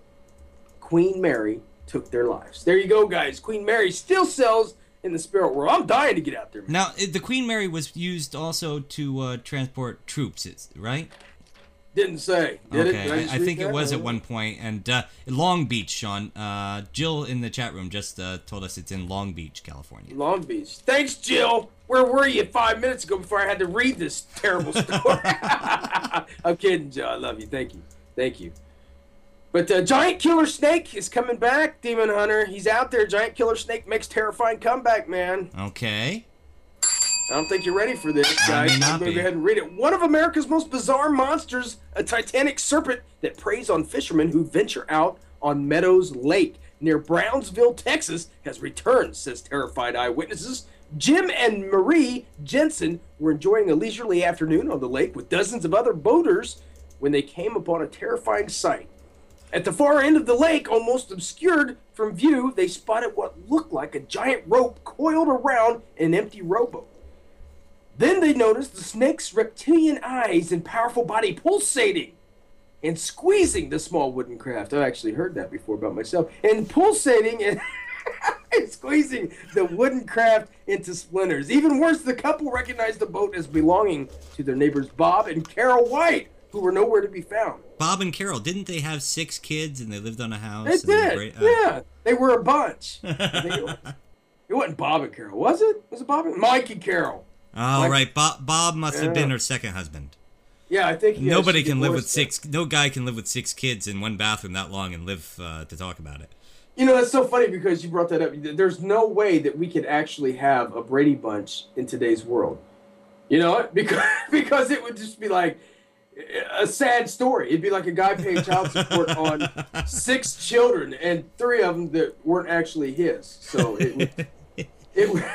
S2: Queen Mary took their lives. There you go, guys. Queen Mary still sells in the spirit world. I'm dying to get out there, man.
S3: Now, the Queen Mary was used also to uh, transport troops, right?
S2: Didn't say. Did
S3: okay,
S2: it? Did I,
S3: I,
S2: just
S3: I
S2: read
S3: think
S2: that?
S3: it was at one point. And uh, Long Beach, Sean. Uh, Jill in the chat room just uh, told us it's in Long Beach, California.
S2: Long Beach. Thanks, Jill. Where were you five minutes ago before I had to read this terrible story? I'm kidding, Jill. I love you. Thank you. Thank you. But uh, Giant Killer Snake is coming back, Demon Hunter. He's out there. Giant Killer Snake makes terrifying comeback, man.
S3: Okay.
S2: I don't think you're ready for this, guys.
S3: may not
S2: I'm going to
S3: be.
S2: go ahead and read it. One of America's most bizarre monsters, a titanic serpent that preys on fishermen who venture out on Meadows Lake near Brownsville, Texas, has returned, says terrified eyewitnesses. Jim and Marie Jensen were enjoying a leisurely afternoon on the lake with dozens of other boaters when they came upon a terrifying sight. At the far end of the lake, almost obscured from view, they spotted what looked like a giant rope coiled around an empty rowboat. Then they noticed the snake's reptilian eyes and powerful body pulsating and squeezing the small wooden craft. I've actually heard that before about myself. And pulsating and, and squeezing the wooden craft into splinters. Even worse, the couple recognized the boat as belonging to their neighbors Bob and Carol White, who were nowhere to be found.
S3: Bob and Carol, didn't they have six kids and they lived on a house?
S2: They
S3: and they
S2: did,
S3: were great- uh,
S2: yeah. They were a bunch. I think it, was, it wasn't Bob and Carol, was it? Was it Bob and Mike and Carol?
S3: Oh,
S2: Like-
S3: right. Bob, Bob must have
S2: Yeah.
S3: been her second husband.
S2: Yeah, I think yeah,
S3: Nobody
S2: she
S3: can live with
S2: divorced him.
S3: six. No guy can live with six kids in one bathroom that long and live uh, to talk about it.
S2: You know, that's so funny because you brought that up. There's no way that we could actually have a Brady Bunch in today's world. You know, because because it would just be like a sad story. It'd be like a guy paying child support on six children and three of them that weren't actually his. So it would, it would.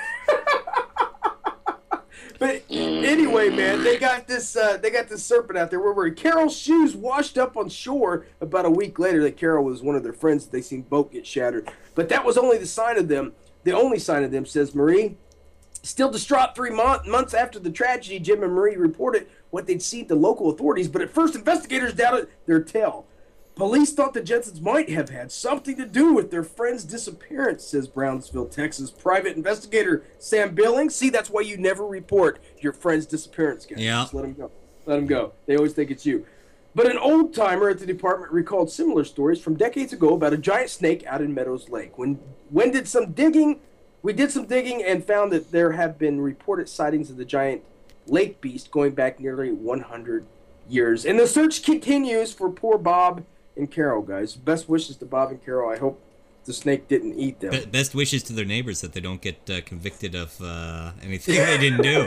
S2: But anyway, man, they got this. Uh, they got this serpent out there. Where were Carol's shoes washed up on shore about a week later? That Carol was one of their friends. They seen boat get shattered, but that was only the sign of them. The only sign of them, says Marie. Still distraught three month, months after the tragedy, Jim and Marie reported what they'd seen to local authorities. But at first, investigators doubted their tale. Police thought the Jensens might have had something to do with their friend's disappearance, says Brownsville, Texas private investigator Sam Billings. See, that's why you never report your friend's disappearance, guys.
S3: Yeah.
S2: Just let them go. Let them go. They always think it's you. But an old-timer at the department recalled similar stories from decades ago about a giant snake out in Meadows Lake. When, when did some digging, we did some digging and found that there have been reported sightings of the giant lake beast going back nearly one hundred years. And the search continues for poor Bob and Carol, guys. Best wishes to Bob and Carol. I hope the snake didn't eat them.
S3: Be- best wishes to their neighbors that they don't get uh, convicted of uh, anything they didn't do.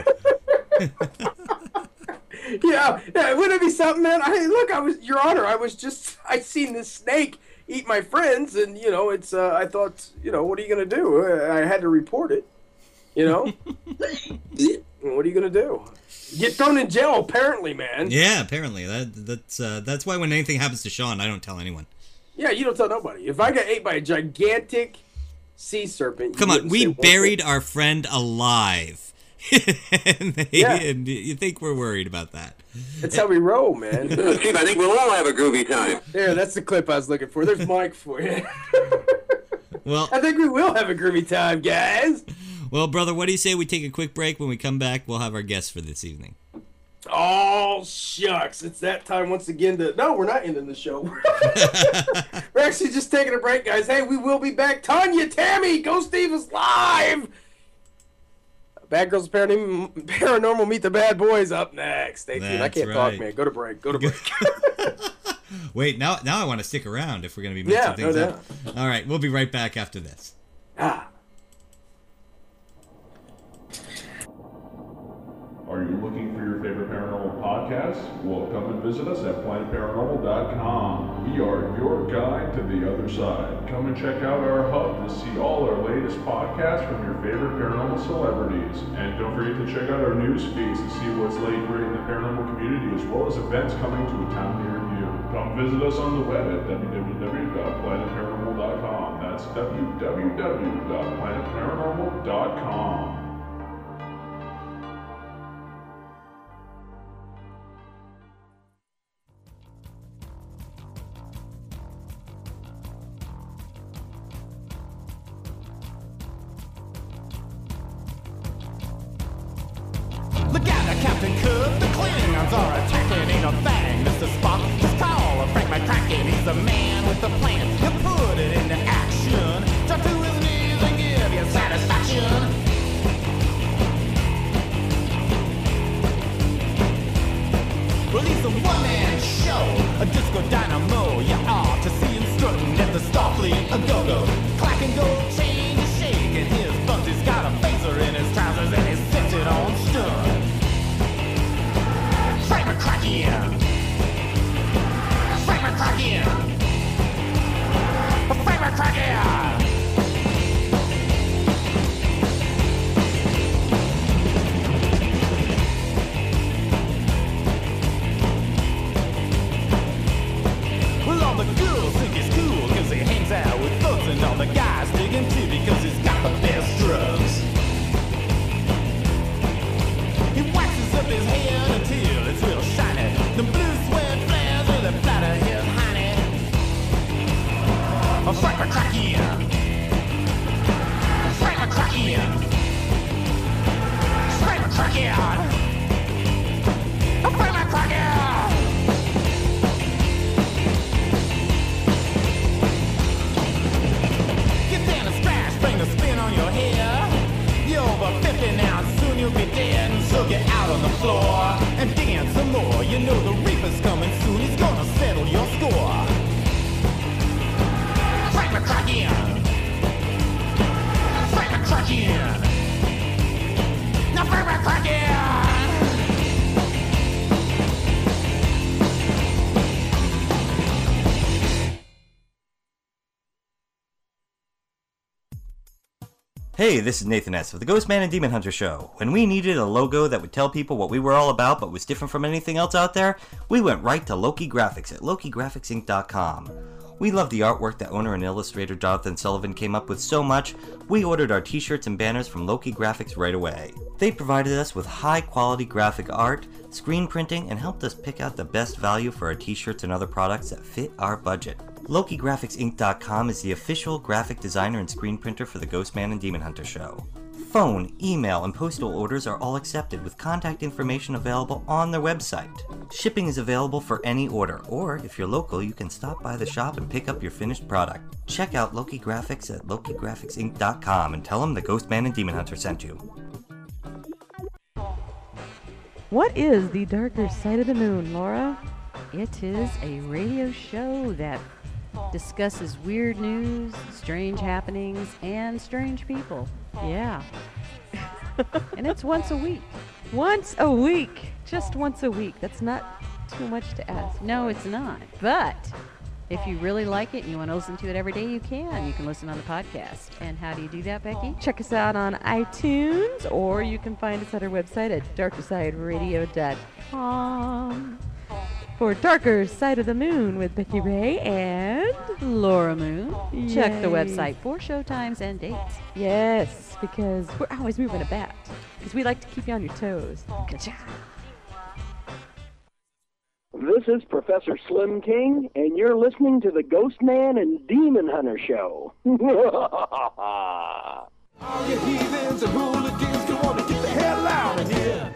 S2: yeah, yeah, wouldn't it be something, man? I look, I was, Your Honor, I was just, I seen this snake eat my friends, and you know, it's. Uh, I thought, you know, what are you gonna do? I had to report it. You know, what are you gonna do? Get thrown in jail, apparently, man.
S3: Yeah, apparently that that's uh, that's why when anything happens to Sean, I don't tell anyone.
S2: Yeah, you don't tell nobody. If I got ate by a gigantic sea serpent,
S3: Come
S2: you
S3: on,
S2: wouldn't
S3: we
S2: say one
S3: buried
S2: thing.
S3: our friend alive. and, they,
S2: Yeah.
S3: and you think we're worried about that?
S2: That's how we roll, man.
S7: Chief, I think we'll all have a groovy time.
S2: There, that's the clip I was looking for. There's Mike for you.
S3: Well,
S2: I think we will have a groovy time, guys.
S3: well, brother, what do you say we take a quick break? When we come back, we'll have our guest for this evening.
S2: Oh, shucks. It's that time once again to... No, we're not ending the show. We're actually just taking a break, guys. Hey, we will be back. Tanya, Tammy, Go Steve is live. Bad Girls Paranormal, Paranormal Meet the Bad Boys up next. Stay tuned. I
S3: That's
S2: can't
S3: right.
S2: talk, man. Go to break. Go to break.
S3: Wait, now now I want to stick around if we're going to be mixing
S2: Yeah, no
S3: things up. All right, we'll be right back after this.
S2: ah.
S8: us, well, come and visit us at planet paranormal dot com. We are your guide to the other side. Come and check out our hub to see all our latest podcasts from your favorite paranormal celebrities. And don't forget to check out our news feeds to see what's laying great in the paranormal community, as well as events coming to a town near you. Come visit us on the web at w w w dot planet paranormal dot com. That's w w w dot planet paranormal dot com.
S9: Look out, the Captain Cook, the Klingons are attacking. Ain't a thing, Mister Spock, just call Frank McCracken. He's the man with the plan, he'll put it into action. Drop to his knees and give you satisfaction. Well, he's a one-man show, a disco dynamo. You ought to see him strutting at the Starfleet, a go-go. Clack and go, change and shake, and his buns, he's got a phaser in his trousers, and he's sets it on stun. Frank McCracken! Frank McCracken! Frank McCracken! Well, all the girls think he's cool cause he hangs out with thugs, and all the guys dig him too because he's got the best drugs. He waxes up his head until it's real shiny. The blue sweat flares really flatter his honey. A Frank McCracken. Frank McCracken. Frank McCracken. A Frank McCracken. Get down and splash, bring the spin on your hair. You're over fifty now, soon you'll be dead. And so get out on the floor and dig in some more. You know the reaper's coming soon, he's gonna settle your score. Frank McCracken. Frank McCracken. Now Frank McCracken.
S3: Hey, this is Nathan S. of the Ghost Man and Demon Hunter Show. When we needed a logo that would tell people what we were all about but was different from anything else out there, we went right to Loki Graphics at Loki Graphics Inc dot com. We love the artwork that owner and illustrator Jonathan Sullivan came up with so much, we ordered our t-shirts and banners from Loki Graphics right away. They provided us with high-quality graphic art, screen printing, and helped us pick out the best value for our t-shirts and other products that fit our budget. Loki Graphics Inc dot com is the official graphic designer and screen printer for the Ghost Man and Demon Hunter Show. Phone, email, and postal orders are all accepted with contact information available on their website. Shipping is available for any order, or if you're local, you can stop by the shop and pick up your finished product. Check out Loki Graphics at Loki Graphics Inc dot com and tell them the Ghost Man and Demon Hunter sent you.
S10: What is the darker side of the moon, Laura?
S11: It is a radio show that discusses weird news, strange happenings, and strange people.
S10: Yeah.
S11: And it's once a week.
S10: Once a week. Just once a week. That's not too much to ask.
S11: No, it's not. But if you really like it and you want to listen to it every day, you can. You can listen on the podcast. And how do you do that, Becky?
S10: Check us out on iTunes, or you can find us at our website at darker side radio dot com. For Darker Side of the Moon with Becky Ray and
S11: Laura Moon.
S10: Yay.
S11: Check the website for show times and dates.
S10: Yes, because we're always moving about. Because we like to keep you on your toes. Ka-cha.
S1: This is Professor Slim King, and you're listening to the Ghost Man and Demon Hunter Show.
S5: All you heathens and hooligans, you want to get the hell out of here.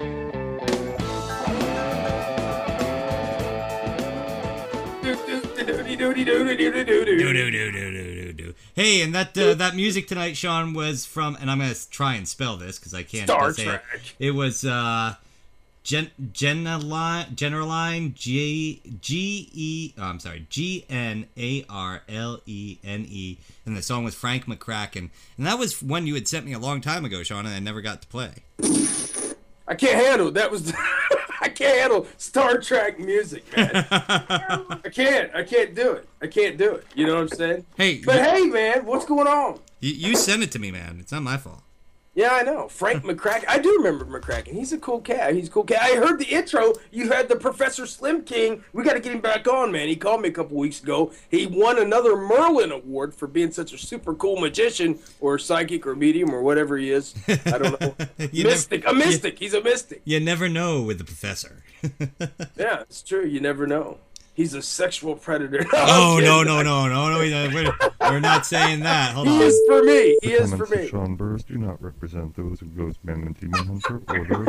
S3: Hey, and that uh, that music tonight, Sean, was from, and I'm gonna try and spell this because I can't
S2: Star
S3: say
S2: Trek.
S3: it. It was uh, Gen Generline Generline G G E. Oh, I'm sorry, G N A R L E N E, and the song was Frank McCracken, and that was one you had sent me a long time ago, Sean, and I never got to play.
S2: I can't handle it. That was I can't handle Star Trek music, man. I can't. I can't do it. I can't do it. You know what I'm saying?
S3: Hey,
S2: but
S3: you,
S2: hey, man, what's going on?
S3: You, you sent it to me, man. It's not my fault.
S2: Yeah, I know. Frank McCracken. I do remember McCracken. He's a cool cat. He's a cool cat. I heard the intro. You had the Professor Slim King. We got to get him back on, man. He called me a couple weeks ago. He won another Merlin Award for being such a super cool magician or psychic or medium or whatever he is. I don't know. mystic.
S3: Never,
S2: a mystic.
S3: You,
S2: He's a mystic.
S3: You never know with the professor.
S2: Yeah, it's true. You never know. He's a sexual predator. No,
S3: oh, no, no, no, no, no. We're, we're not saying that. Hold
S2: he
S3: on.
S2: He is for me. He
S12: the
S2: is for me.
S12: Of Sean Burrs do not represent those of Ghostman and Demon Hunter or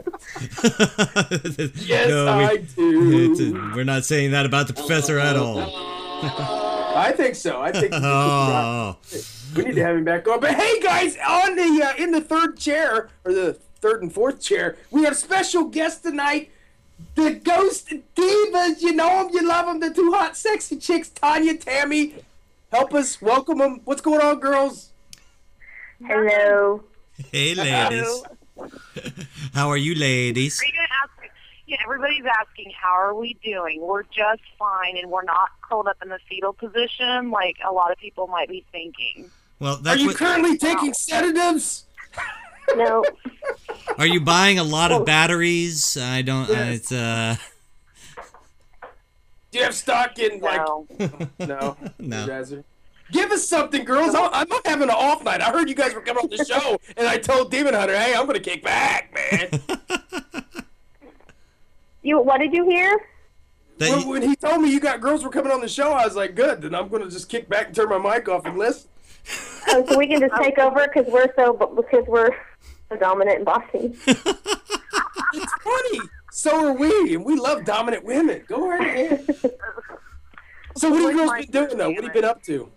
S2: Yes,
S3: no,
S2: I
S3: we,
S2: do.
S3: It's a, we're not saying that about the professor at all.
S2: I think so. I think
S3: oh.
S2: we need to have him back on. But hey, guys, on the uh, in the third chair or the third and fourth chair, we have special guests tonight. The Ghost Divas, you know them, you love them, the two hot, sexy chicks, Tanya, Tammy. Help us welcome them. What's going on, girls?
S13: Hello.
S3: Hey, ladies. How are you, ladies?
S13: Are you gonna ask? Yeah, everybody's asking, how are we doing? We're just fine, and we're not curled up in the fetal position like a lot of people might be thinking.
S3: Well, that's
S2: are you
S3: what...
S2: currently taking sedatives?
S13: No.
S3: Are you buying a lot of batteries? I don't. Uh, it's uh.
S2: Do you have stock in like?
S13: No.
S2: No.
S3: No.
S2: You guys are... Give us something, girls. I'm, I'm not having an off night. I heard you guys were coming on the show, and I told Demon Hunter, "Hey, I'm gonna kick back, man."
S13: You. What did you hear?
S2: When, you... when he told me you got girls were coming on the show, I was like, "Good." Then I'm gonna just kick back and turn my mic off and listen.
S13: Oh, so we can just take over because we're so because we're so dominant and bossy.
S2: It's funny. So are we, and we love dominant women. Go right ahead. So what have you girls been doing though? What have you been up to?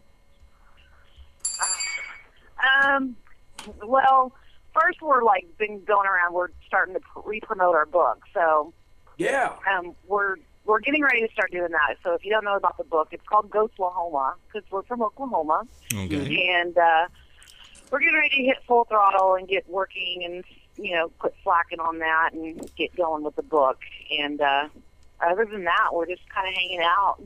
S13: Um. Well, first we're like been going around. We're starting to re-promote our book. So
S2: yeah.
S13: Um. We're We're getting ready to start doing that. So if you don't know about the book, it's called Ghostlahoma because we're from Oklahoma.
S3: Okay.
S13: And uh, we're getting ready to hit full throttle and get working and, you know, quit slacking on that and get going with the book. And uh, other than that, we're just kind of hanging out,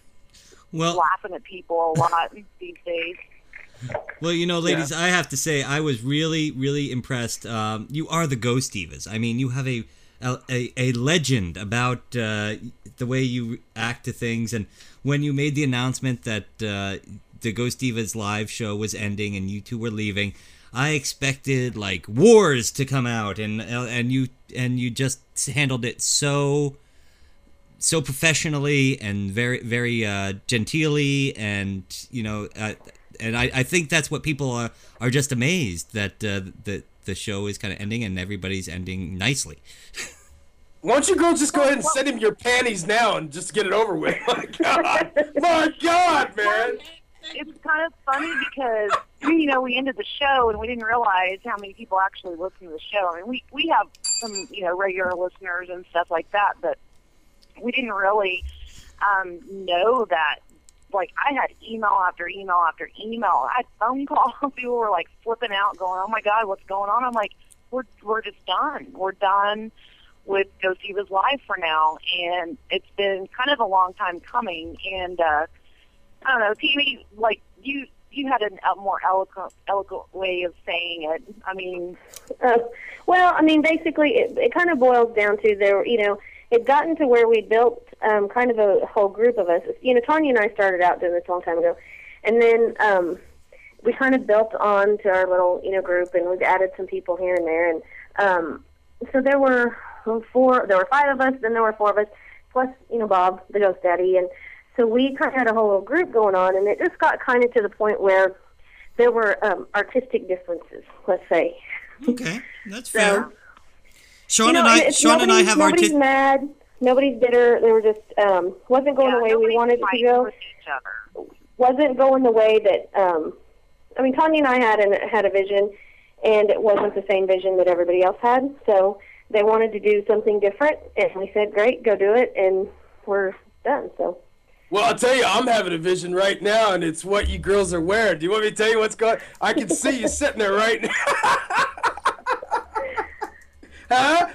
S3: well,
S13: laughing at people a lot these days.
S3: Well, you know, ladies, yeah. I have to say I was really, really impressed. Um, you are the Ghost Divas. I mean, you have a A, a legend about uh, the way you act to things, and when you made the announcement that uh, the Ghost Divas live show was ending and you two were leaving, I expected like wars to come out, and uh, and you and you just handled it so so professionally and very very uh, genteelly, and you know, uh, and I, I think that's what people are are just amazed that uh, the the show is kind of ending and everybody's ending nicely.
S2: Why don't you girls just go ahead and send him your panties now and just get it over with? My God, my God, man.
S13: It's kind of funny because, you know, we ended the show and we didn't realize how many people actually listen to the show. I mean, we, we have some, you know, regular listeners and stuff like that, but we didn't really um, know that. Like, I had email after email after email. I had phone calls. People were, like, flipping out, going, oh, my God, what's going on? I'm like, we're we're just done. We're done with Ghost Divas Live for now. And it's been kind of a long time coming. And, uh, I don't know, Tammy, like, you you had an, a more eloquent, eloquent way of saying it. I mean...
S14: Uh, well, I mean, basically, it, it kind of boils down to there, you know, it gotten to where we built um, kind of a whole group of us. You know, Tanya and I started out doing this a long time ago. And then um, we kind of built on to our little, you know, group, and we've added some people here and there. And um, so there were four, there were five of us, then there were four of us, plus, you know, Bob, the Ghost Daddy. And so we kind of had a whole little group going on, and it just got kind of to the point where there were um, artistic differences, let's say.
S3: Okay, that's
S14: so,
S3: fair. Sean
S14: you know,
S3: and I,
S14: and
S3: Sean and I have
S14: nobody's
S3: artistic.
S14: mad. Nobody's bitter. They were just um, wasn't going
S13: Yeah,
S14: the way we wanted it to go.
S13: with each other.
S14: Wasn't going the way that. Um, I mean, Tanya and I had an, had a vision, and it wasn't the same vision that everybody else had. So they wanted to do something different, and we said, "Great, go do it," and we're done. So.
S2: Well, I'll tell you, I'm having a vision right now, and it's what you girls are wearing. Do you want me to tell you what's going on? I can see you sitting there right now. Huh?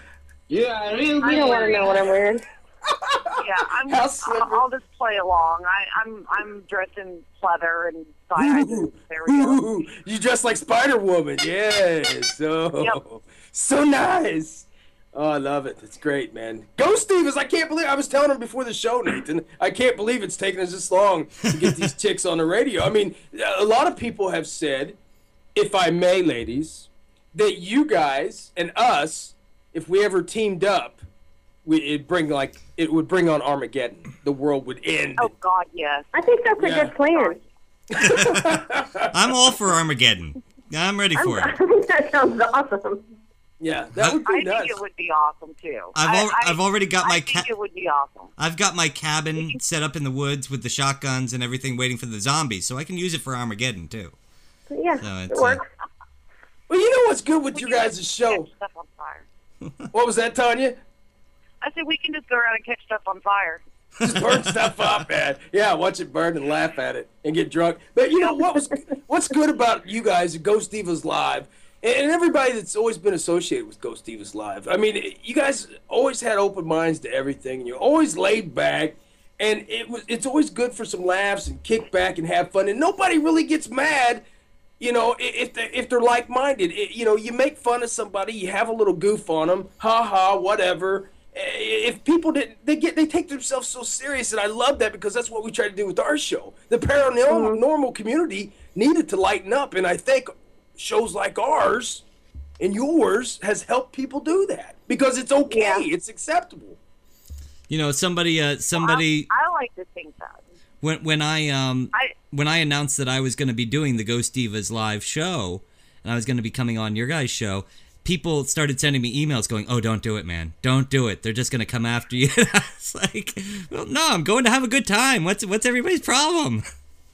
S2: Yeah, I really
S14: You don't want to know what I'm wearing.
S13: Yeah, I'm.
S2: How
S13: I'll,
S2: slippery.
S13: I'll just play along. I, I'm. I'm dressed in pleather and side. There we go.
S2: Ooh, you dress like Spider Woman. Yes. Oh,
S13: Yep.
S2: so nice. Oh, I love it. It's great, man. Ghost Divas, I can't believe I was telling him before the show, Nathan. I can't believe it's taken us this long to get these chicks on the radio. I mean, a lot of people have said, if I may, ladies, that you guys and us, if we ever teamed up, we it'd bring like it would bring on Armageddon. The world would end.
S13: Oh God, yes.
S14: I think that's a
S2: Yeah.
S14: good plan.
S3: I'm all for Armageddon. I'm ready for
S14: I'm,
S3: it.
S14: I think that sounds awesome.
S2: Yeah, that would
S13: I
S2: be nuts.
S13: think it would be awesome too.
S3: I've
S13: I,
S3: al-
S13: I,
S3: I've already got my
S13: I
S3: ca-
S13: think it would be awesome.
S3: I've got my cabin set up in the woods with the shotguns and everything, waiting for the zombies, so I can use it for Armageddon too.
S14: Yeah,
S3: So
S14: it
S3: it's, uh,
S14: works.
S2: Well, you know what's good with your guys' show?
S13: Stuff on fire.
S2: What was that, Tanya?
S13: I said we can just go around and catch stuff on fire.
S2: Just burn stuff up, man. Yeah, watch it burn and laugh at it and get drunk. But you know what was what's good about you guys at Ghost Divas Live and everybody that's always been associated with Ghost Divas Live. I mean, you guys always had open minds to everything, and you're always laid back, and it was it's always good for some laughs and kick back and have fun, and nobody really gets mad. You know, i- if they, if they're like-minded, It- you know, you make fun of somebody, you have a little goof on them, ha ha, whatever. If people didn't, they get they take themselves so serious, and I love that because that's what we try to do with our show. The paranormal normal community needed to lighten up, and I think shows like ours and yours has helped people do that because it's okay,
S13: Yeah.
S2: it's acceptable.
S3: You know, somebody, uh, somebody.
S13: I, I like to think that.
S3: When when I um
S13: I-
S3: when I announced that I was going to be doing the Ghost Divas live show, and I was going to be coming on your guys' show, people started sending me emails going, "Oh, don't do it, man! Don't do it. They're just going to come after you." And I was like, "Well, no, I'm going to have a good time. What's what's everybody's problem?"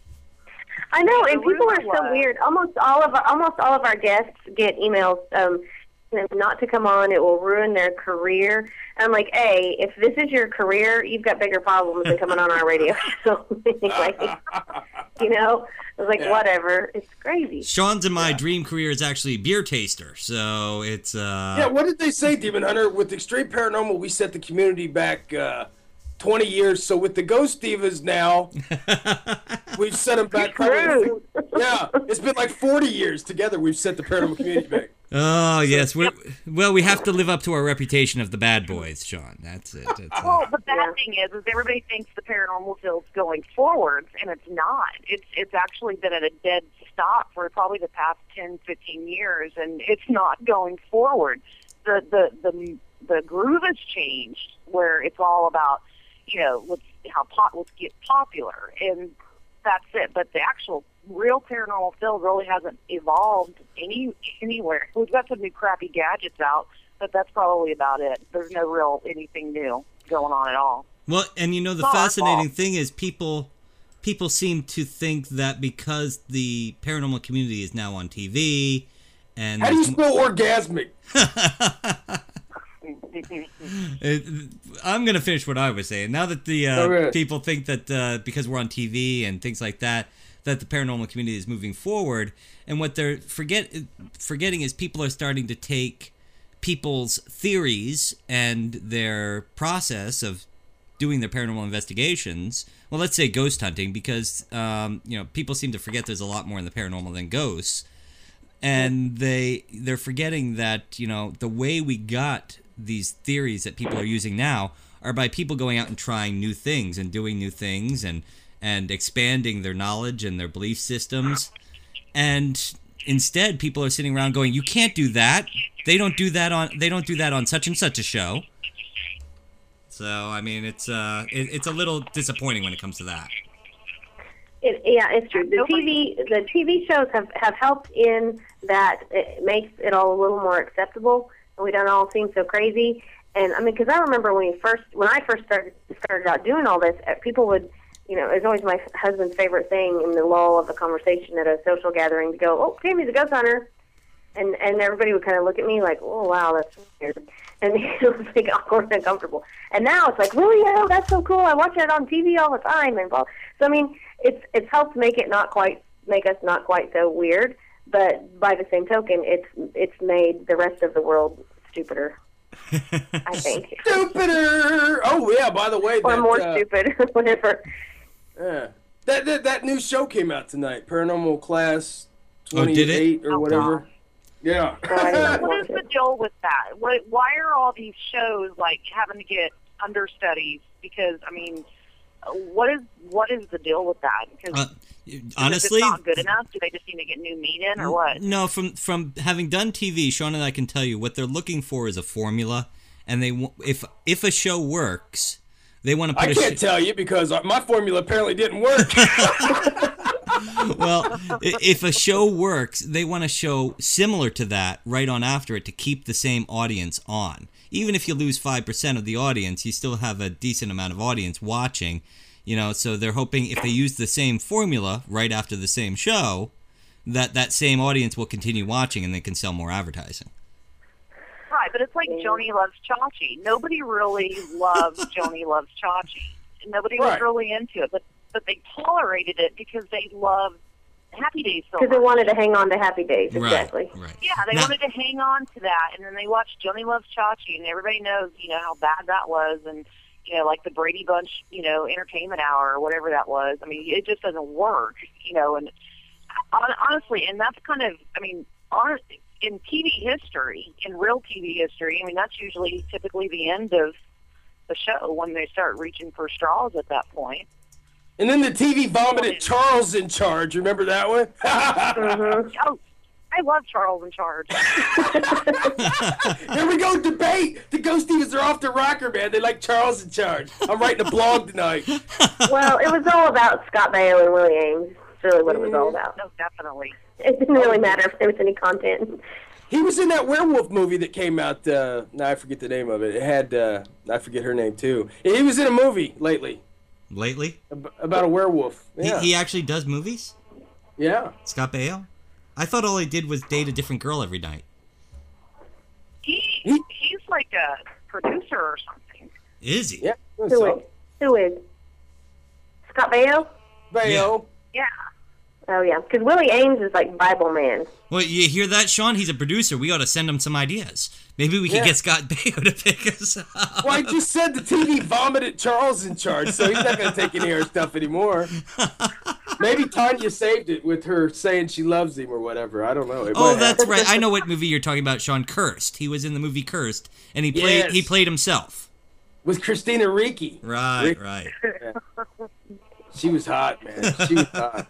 S14: I know, and
S13: The
S14: people are
S13: rumor
S14: so
S13: was-
S14: weird. Almost all of our, almost all of our guests get emails um, not to come on. It will ruin their career. And I'm like, hey, if this is your career, you've got bigger problems than coming on our radio show. Like, you know, I was like,
S2: Yeah.
S14: whatever. It's crazy.
S3: Sean's and my dream career is actually beer taster, so it's uh
S2: Yeah, what did they say, Demon Hunter? With Extreme Paranormal, we set the community back uh, twenty years. So with the Ghost Divas now, we've set them back. Probably, yeah, it's been like forty years together. We've set the paranormal community back.
S3: Oh yes, we're, well we have to live up to our reputation of the bad boys, Sean. That's it. That's, uh,
S13: Well, the bad thing is, is everybody thinks the paranormal field's going forwards, and it's not. It's it's actually been at a dead stop for probably the past ten, fifteen years, and it's not going forward. The the the the groove has changed, where it's all about, you know, let's how pot let's get popular, and that's it. But the actual real paranormal field really hasn't evolved any anywhere. We've got some new crappy gadgets out, but that's probably about it. There's no real anything new going on at all.
S3: Well, and you know the
S13: It's not our
S3: fascinating
S13: fault.
S3: thing is people people seem to think that because the paranormal community is now on T V and
S2: How do you
S3: there's
S2: spell orgasmic?
S3: It- I'm gonna finish what I was saying. Now that the uh,
S2: All right.
S3: people think that uh, because we're on T V and things like that, that the paranormal community is moving forward, and what they're forget forgetting is people are starting to take people's theories and their process of doing their paranormal investigations. Well, let's say ghost hunting, because um, you know people seem to forget there's a lot more in the paranormal than ghosts, and they they're forgetting that you know the way we got these theories that people are using now are by people going out and trying new things and doing new things and and expanding their knowledge and their belief systems. And instead people are sitting around going, you can't do that. They don't do that on they don't do that on such and such a show. So I mean it's uh it, it's a little disappointing when it comes to that.
S14: It, yeah, it's true. The T V the T V shows have, have helped in that it makes it all a little more acceptable, and we don't all seem so crazy. And I mean, because I remember when we first when I first started started out doing all this, uh, people would, you know, it's always my husband's favorite thing in the lull of a conversation at a social gathering to go, "Oh, Jamie's a ghost hunter," and and everybody would kind of look at me like, "Oh, wow, that's weird," and it was like awkward and uncomfortable. And now it's like, "Really? Yeah, that's so cool. I watch it on T V all the time." And blah. So I mean, it's it's helped make it not quite make us not quite so weird, but by the same token, it's it's made the rest of the world stupider. I think.
S2: Stupider! Oh, yeah, by the way.
S14: Or
S2: that,
S14: more
S2: uh,
S14: stupid, whatever.
S2: Yeah. That, that that new show came out tonight, Paranormal Class
S3: Oh, did it?
S2: twenty-eight or
S13: Oh,
S2: whatever.
S13: God.
S2: Yeah.
S13: What is the deal with that? What, why are all these shows like having to get understudies? Because I mean, uh, what is what is the deal with that? Because
S3: Uh,
S13: is
S3: honestly,
S13: it just not good enough? Do they just need to get new meat in, or what?
S3: No, from from having done T V, Sean and I can tell you what they're looking for is a formula, and they wa- if if a show works, they want to put
S2: I
S3: a
S2: can't
S3: sh-
S2: tell you because my formula apparently didn't work.
S3: well, i- if a show works, they want a show similar to that right on after it to keep the same audience on. Even if you lose five percent of the audience, you still have a decent amount of audience watching, you know, so they're hoping if they use the same formula right after the same show, that that same audience will continue watching and they can sell more advertising.
S13: Right, but it's like Joni Loves Chachi. Nobody really loves Joni Loves Chachi. Nobody was
S14: Right.
S13: really into it, but but they tolerated it because they loved Happy Days so
S14: Because
S13: much.
S14: they wanted to hang on to Happy Days,
S3: Right,
S14: exactly.
S3: right.
S13: Yeah, they
S3: Now-
S13: wanted to hang on to that, and then they watched Joni Loves Chachi, and everybody knows, you know, how bad that was, and, you know, like the Brady Bunch, you know, entertainment hour or whatever that was. I mean, it just doesn't work, you know, and hon- honestly, and that's kind of, I mean, hon- in T V history, in real T V history, I mean, that's usually typically the end of the show when they start reaching for straws at that point.
S2: And then the T V vomited Charles in Charge. Remember that one?
S13: Oh, I love Charles in Charge.
S2: Here we go, debate. The Ghost Divas are off the rocker, man. They like Charles in Charge. I'm writing a blog tonight.
S14: Well, it was all about Scott Baio and Willie Ames. That's really what it was all about.
S13: No, definitely.
S14: It didn't really matter if there was any content.
S2: He was in that werewolf movie that came out. Uh, now I forget the name of it. It had, uh, I forget her name too. He was in a movie lately.
S3: Lately?
S2: Ab- About a werewolf. Yeah.
S3: He, he actually does movies?
S2: Yeah.
S3: Scott Baio? I thought all he did was date a different girl every night.
S13: He, he's like a producer or something.
S3: Is he?
S2: Yeah.
S14: Who is? Who is? Scott Baio?
S2: Baio.
S13: Yeah.
S14: Oh, yeah. Because Willie Ames is like Bible man.
S3: Well, you hear that, Sean? He's a producer. We ought to send him some ideas. Maybe we could
S2: Yeah.
S3: get Scott Baio to pick us up.
S2: Well, I just said the T V vomited Charles in Charge, so he's not going to take any of our stuff anymore. Maybe Tanya saved it with her saying she loves him or whatever. I don't know. It
S3: Oh,
S2: might
S3: that's
S2: happen.
S3: right. I know what movie you're talking about, Sean. Cursed. He was in the movie Cursed, and he played
S2: Yes.
S3: he played himself.
S2: With Christina Ricci.
S3: Right,
S2: Rick-
S3: right.
S2: She was hot, man. She was hot.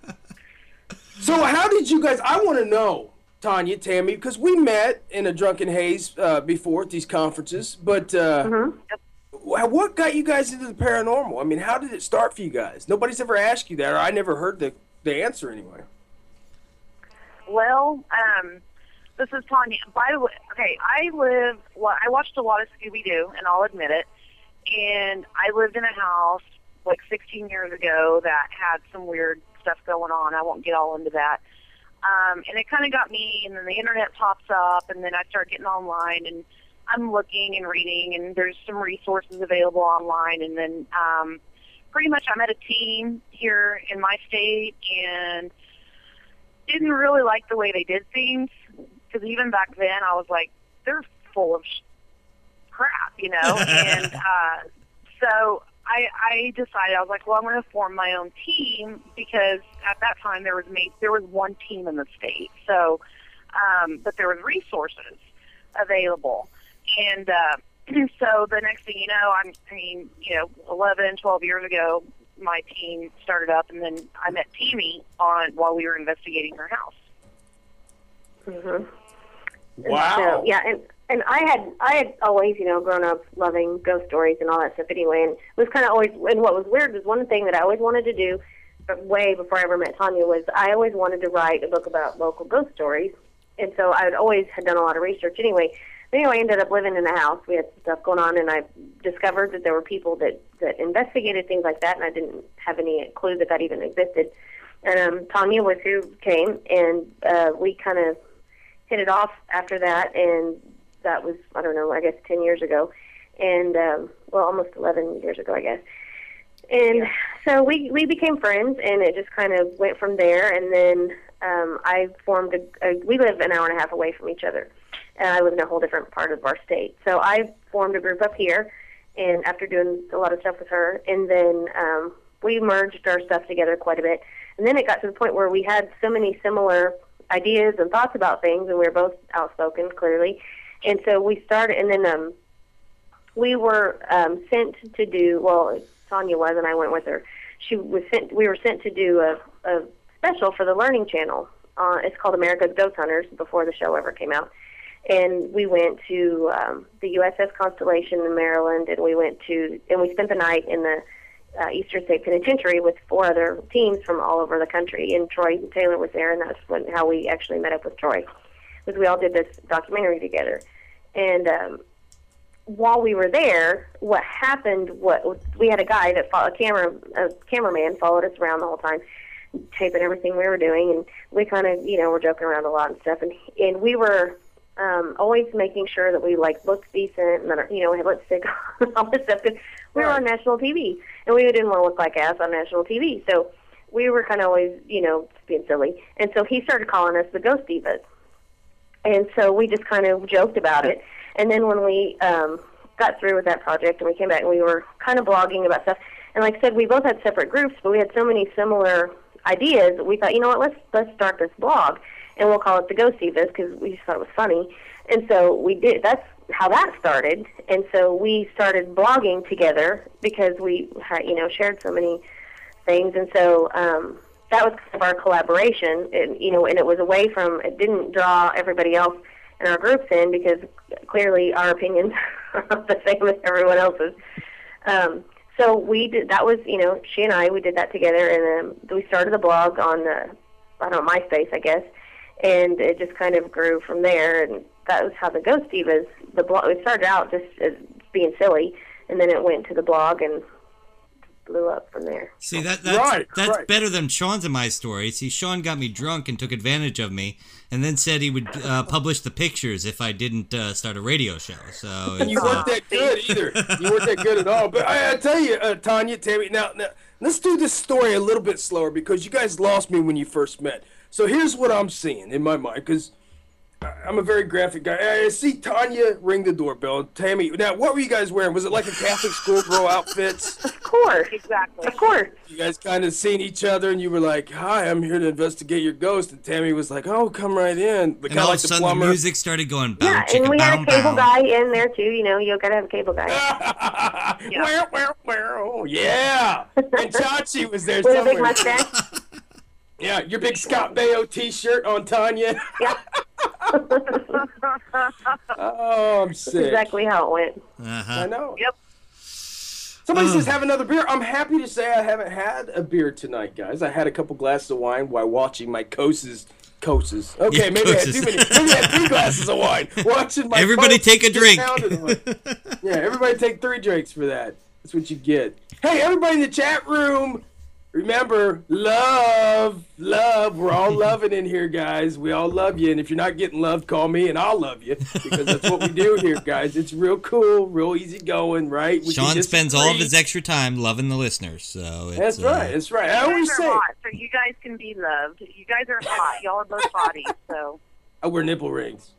S2: So how did you guys, I want to know, Tanya, Tammy, because we met in a drunken haze uh, before at these conferences, but uh, wh- what got you guys into the paranormal? I mean, how did it start for you guys? Nobody's ever asked you that, or I never heard the, the answer anyway.
S13: Well, um, this is Tanya. By the way, okay, I live, well, I watched a lot of Scooby-Doo, and I'll admit it, and I lived in a house like sixteen years ago that had some weird stuff going on. I won't get all into that. Um, and it kind of got me, and then the internet pops up, and then I start getting online, and I'm looking and reading, and there's some resources available online, and then um, pretty much I met a team here in my state, and didn't really like the way they did things, because even back then I was like, they're full of sh- crap, you know, and uh, so I, I decided, I was like, well, I'm going to form my own team, because at that time there was made, there was one team in the state. So, um, but there was resources available. And uh, so the next thing you know, I'm, I mean, you know, eleven, twelve years ago, my team started up, and then I met Tammy on while we were investigating her house.
S14: Mm-hmm.
S2: Wow.
S14: So, yeah, and and I had I had always, you know, grown up loving ghost stories and all that stuff anyway, and it was kind of always, and what was weird was one thing that I always wanted to do, but way before I ever met Tanya, was I always wanted to write a book about local ghost stories, and so I had always had done a lot of research anyway. But anyway, I ended up living in the house. We had stuff going on, and I discovered that there were people that, that investigated things like that, and I didn't have any clue that that even existed. And um, Tanya was who came, and uh, we kind of hit it off after that, and that was, I don't know, I guess ten years ago, and, um, well, almost eleven years ago, I guess. And yeah. so we, we became friends, and it just kind of went from there, and then um, I formed a, a, we live an hour and a half away from each other. and I live in a whole different part of our state. So I formed a group up here, and after doing a lot of stuff with her, and then um, we merged our stuff together quite a bit. And then it got to the point where we had so many similar ideas and thoughts about things, and we were both outspoken, clearly. And so we started, and then um, we were um, sent to do, well, Tanya was, and I went with her. She was sent, we were sent to do a, a special for the Learning Channel. Uh, it's called America's Ghost Hunters, before the show ever came out. And we went to um, the U S S Constellation in Maryland, and we went to, and we spent the night in the Uh, Eastern State Penitentiary with four other teams from all over the country, and Troy Taylor was there, and that's when, how we actually met up with Troy, because we all did this documentary together. And um, while we were there, what happened? What we had a guy that followed, a camera, a cameraman followed us around the whole time, taping everything we were doing, and we kind of, you know, were joking around a lot and stuff, and and we were um, always making sure that we like looked decent, and that, you know, we had lipstick on, all this stuff, because we were on national T V, and we didn't want to look like ass on national T V. So we were kind of always, you know, being silly. And so he started calling us the Ghost Divas. And so we just kind of joked about it. And then when we um, got through with that project and we came back and we were kind of blogging about stuff, and like I said, we both had separate groups, but we had so many similar ideas that we thought, you know what, let's let's start this blog, and we'll call it the Ghost Divas, because we just thought it was funny. And so we did. That's how that started. And so we started blogging together because we had, you know, shared so many things. And so um, that was kind of our collaboration. And, you know, and it was away from, it didn't draw everybody else in our groups in, because clearly our opinions are not the same as everyone else's. Um, so we did, that was, you know, she and I, we did that together, and um, we started the blog on, the, I don't know, MySpace, I guess. And it just kind of grew from there, and that was how the Ghost Divas, the blog, it started out just as being silly, and then it went to the blog and blew up from there.
S3: See, that that's,
S2: Right,
S3: that's
S2: right.
S3: better than Sean's and my story. See, Sean got me drunk and took advantage of me, and then said he would uh, publish the pictures if I didn't uh, start a radio show. So
S2: And you
S3: it's,
S2: weren't
S3: uh,
S2: that good either. You weren't that good at all. But I, I tell you, uh, Tanya, Tammy, now, now, let's do this story a little bit slower, because you guys lost me when you first met. So here's what I'm seeing in my mind, because I'm a very graphic guy. I see Tanya ring the doorbell. Tammy, now, what were you guys wearing? Was it like a Catholic schoolgirl outfits?
S14: Of course.
S13: Exactly.
S14: Of course.
S2: You guys kind of seen each other, and you were like, hi, I'm here to investigate your ghost. And Tammy was like, oh, come right in. But
S3: and
S2: kind of
S3: all
S2: like
S3: of a
S2: the
S3: sudden the
S2: plumber.
S3: music started going bow,
S14: Yeah,
S3: chicka,
S14: and we
S3: bow,
S14: had a cable
S3: bow.
S14: guy in there, too. You know, you got to have a cable guy.
S13: Yeah.
S2: Wow, wow, wow. Yeah. And Chachi was there
S14: With a
S2: somewhere.
S14: big mustache.
S2: Yeah, your big Scott Baio T-shirt on Tanya.
S14: Yeah.
S2: Oh, I'm sick.
S14: Exactly how it went.
S3: Uh-huh.
S2: I know.
S13: Yep.
S2: Somebody says have another beer. I'm happy to say I haven't had a beer tonight, guys. I had a couple glasses of wine while watching my Koses. Koses. Okay,
S3: Yeah,
S2: maybe I had
S3: Koses.
S2: too many. Maybe I had three glasses of wine watching my.
S3: Everybody
S2: folks
S3: take a
S2: get
S3: drink.
S2: pounded on. Yeah, everybody take three drinks for that. That's what you get. Hey, everybody in the chat room. Remember, love, love. We're all loving in here, guys. We all love you. And if you're not getting loved, call me and I'll love you. Because that's what we do here, guys. It's real cool, real easy going, right? We can
S3: Sean spends all of
S2: disagree.
S3: his extra time loving the listeners. So it's,
S2: That's
S3: uh,
S2: right. That's right. I
S13: You
S2: always
S13: guys
S2: say,
S13: are hot, so you guys can be loved. You guys are hot. Y'all are both hotties, so.
S2: I wear nipple rings.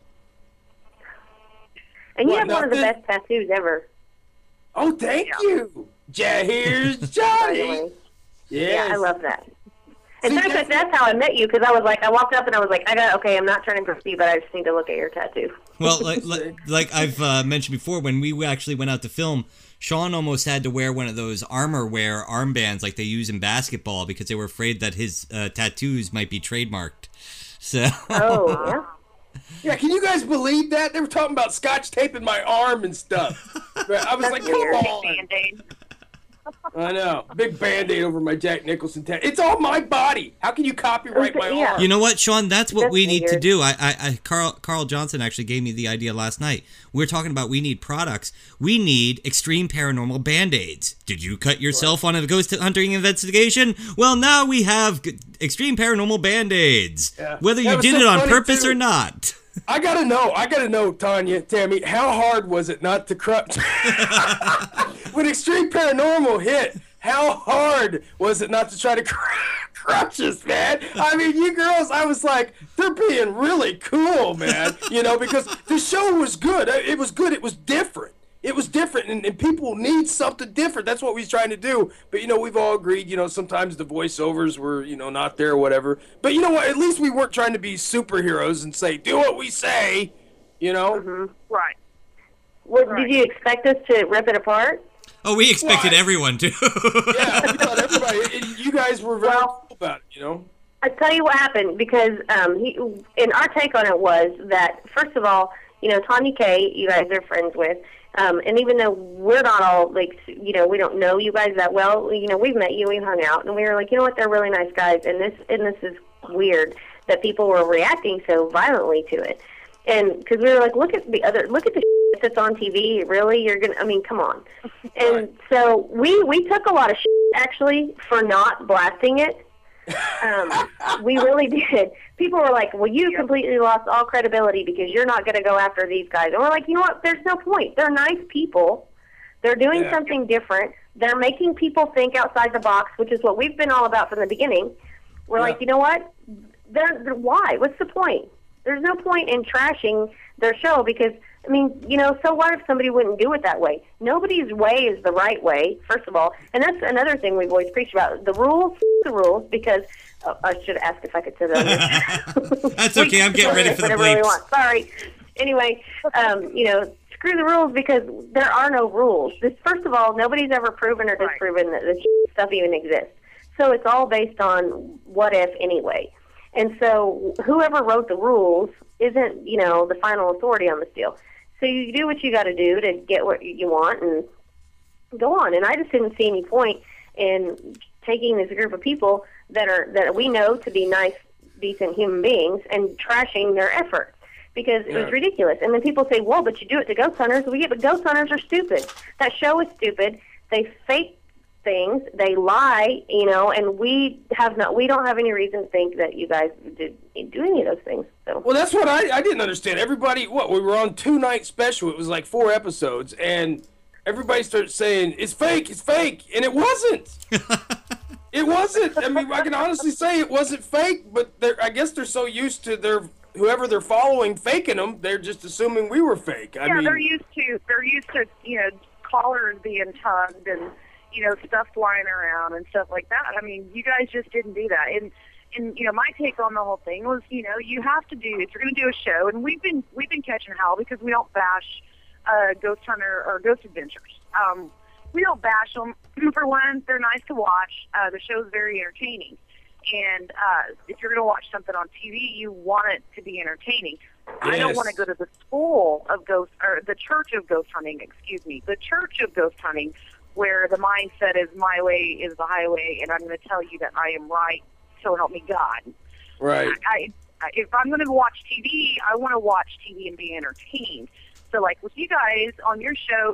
S14: And you
S2: What,
S14: have one of the
S2: nothing?
S14: best tattoos ever.
S2: Oh, thank
S13: Yeah.
S2: you. Ja, here's
S14: By the
S2: Johnny.
S14: way.
S2: Yes.
S14: Yeah, I love that. And
S2: See,
S14: matter of fact, that's how I met you, because I was like, I walked up and I was like, I got, okay, I'm not turning crispy, but I just need to look at your tattoo.
S3: Well, like, like, like I've uh, mentioned before, when we actually went out to film, Sean almost had to wear one of those armor wear armbands like they use in basketball because they were afraid that his uh, tattoos might be trademarked. So.
S14: Oh, yeah.
S2: Yeah, can you guys believe that? They were talking about scotch taping my arm and stuff. But I was
S14: That's
S2: like,
S14: weird.
S2: come on.
S13: Band-Aid.
S2: I know. Big Band-Aid over my Jack Nicholson tattoo. It's on my body. How can you copyright my
S14: Yeah.
S2: arm?
S3: You know what, Sean? That's what
S14: That's
S3: we need to
S14: weird.
S3: do. I, I, I, Carl, Carl Johnson actually gave me the idea last night. We're talking about we need products. We need extreme paranormal band-aids. Did you cut yourself on a ghost hunting investigation? Well, now we have g- extreme paranormal band-aids.
S2: Yeah.
S3: Whether
S2: That
S3: you
S2: was
S3: did
S2: so
S3: it on
S2: funny,
S3: purpose
S2: too.
S3: or not.
S2: I gotta know. I gotta know, Tanya, Tammy, how hard was it not to crunch? When Extreme Paranormal hit, how hard was it not to try to cr- crutches, man. I mean, you girls, I was like, they're being really cool, man. You know, because the show was good. It was good. It was different. It was different, and, and people need something different. That's what we was trying to do. But, you know, we've all agreed, you know, sometimes the voiceovers were, you know, not there or whatever. But, you know what? At least we weren't trying to be superheroes and say, do what we say, you know?
S14: Mm-hmm.
S13: Right.
S14: Well, right. Did you expect us to rip it apart?
S3: Oh, we expected
S2: Why?
S3: everyone to.
S2: Yeah, we thought everybody. And you guys were very
S14: well,
S2: cool about it, you know?
S14: I'll tell you what happened, because um, he, and our take on it was that, first of all, you know, Tanya Kay, you guys are friends with, Um, and even though we're not all, like, you know, we don't know you guys that well, you know, we've met you, we've hung out, and we were like, you know what, they're really nice guys, and this and this is weird that people were reacting so violently to it. And because we were like, look at the other, look at the shit that's on T V, really? You're going to, I mean, come on. And so we, we took a lot of shit, actually, for not blasting it. Um, we really did. People were like, well, you completely lost all credibility because you're not going to go after these guys. And we're like, you know what? There's no point. They're nice people. They're doing
S2: Yeah.
S14: something different. They're making people think outside the box, which is what we've been all about from the beginning. We're
S2: Yeah.
S14: like, you know what? They're, they're, why? What's the point? There's no point in trashing their show because, I mean, you know, so what if somebody wouldn't do it that way? Nobody's way is the right way, first of all. And that's another thing we've always preached about. The rules, the rules, because oh, I should have asked if I could say that.
S3: That's okay. I'm getting ready for the
S14: Whatever we
S3: bleeps.
S14: want. Sorry. Anyway, um, you know, screw the rules because there are no rules. This, first of all, nobody's ever proven or disproven that this stuff even exists. So it's all based on what if anyway. And so whoever wrote the rules isn't, you know, the final authority on this deal. So you do what you got to do to get what you want and go on. And I just didn't see any point in taking this group of people that are that we know to be nice, decent human beings and trashing their effort because it
S2: Yeah.
S14: was ridiculous. And then people say, well, but you do it to Ghost Hunters. Well, yeah, but Ghost Hunters are stupid. That show is stupid. They fake things, they lie, you know, and we have not, we don't have any reason to think that you guys did do any of those things. So.
S2: Well, that's what I, I didn't understand. Everybody, what, we were on two-night special. It was like four episodes, and everybody started saying, it's fake, it's fake, and it wasn't. It wasn't. I mean, I can honestly say it wasn't fake, but they're, I guess they're so used to their, whoever they're following faking them, they're just assuming we were fake. I
S13: yeah,
S2: mean,
S13: they're used to they're used to you know collars being tugged and you know stuff flying around and stuff like that. I mean, you guys just didn't do that. And and you know my take on the whole thing was you know you have to do if you're going to do a show, and we've been we've been catching hell because we don't bash uh, Ghost Hunter or Ghost Adventures. Um, we don't bash them. For one, they're nice to watch. Uh, the show's very entertaining. And uh, if you're going to watch something on T V, you want it to be entertaining. I don't
S2: Yes.
S13: want to go to the school of ghost, or the church of ghost hunting, excuse me, the church of ghost hunting, where the mindset is my way is the highway, and I'm going to tell you that I am right, so help me God.
S2: right.
S13: I, I, if I'm going to watch T V, I want to watch T V and be entertained. So, like with you guys on your show,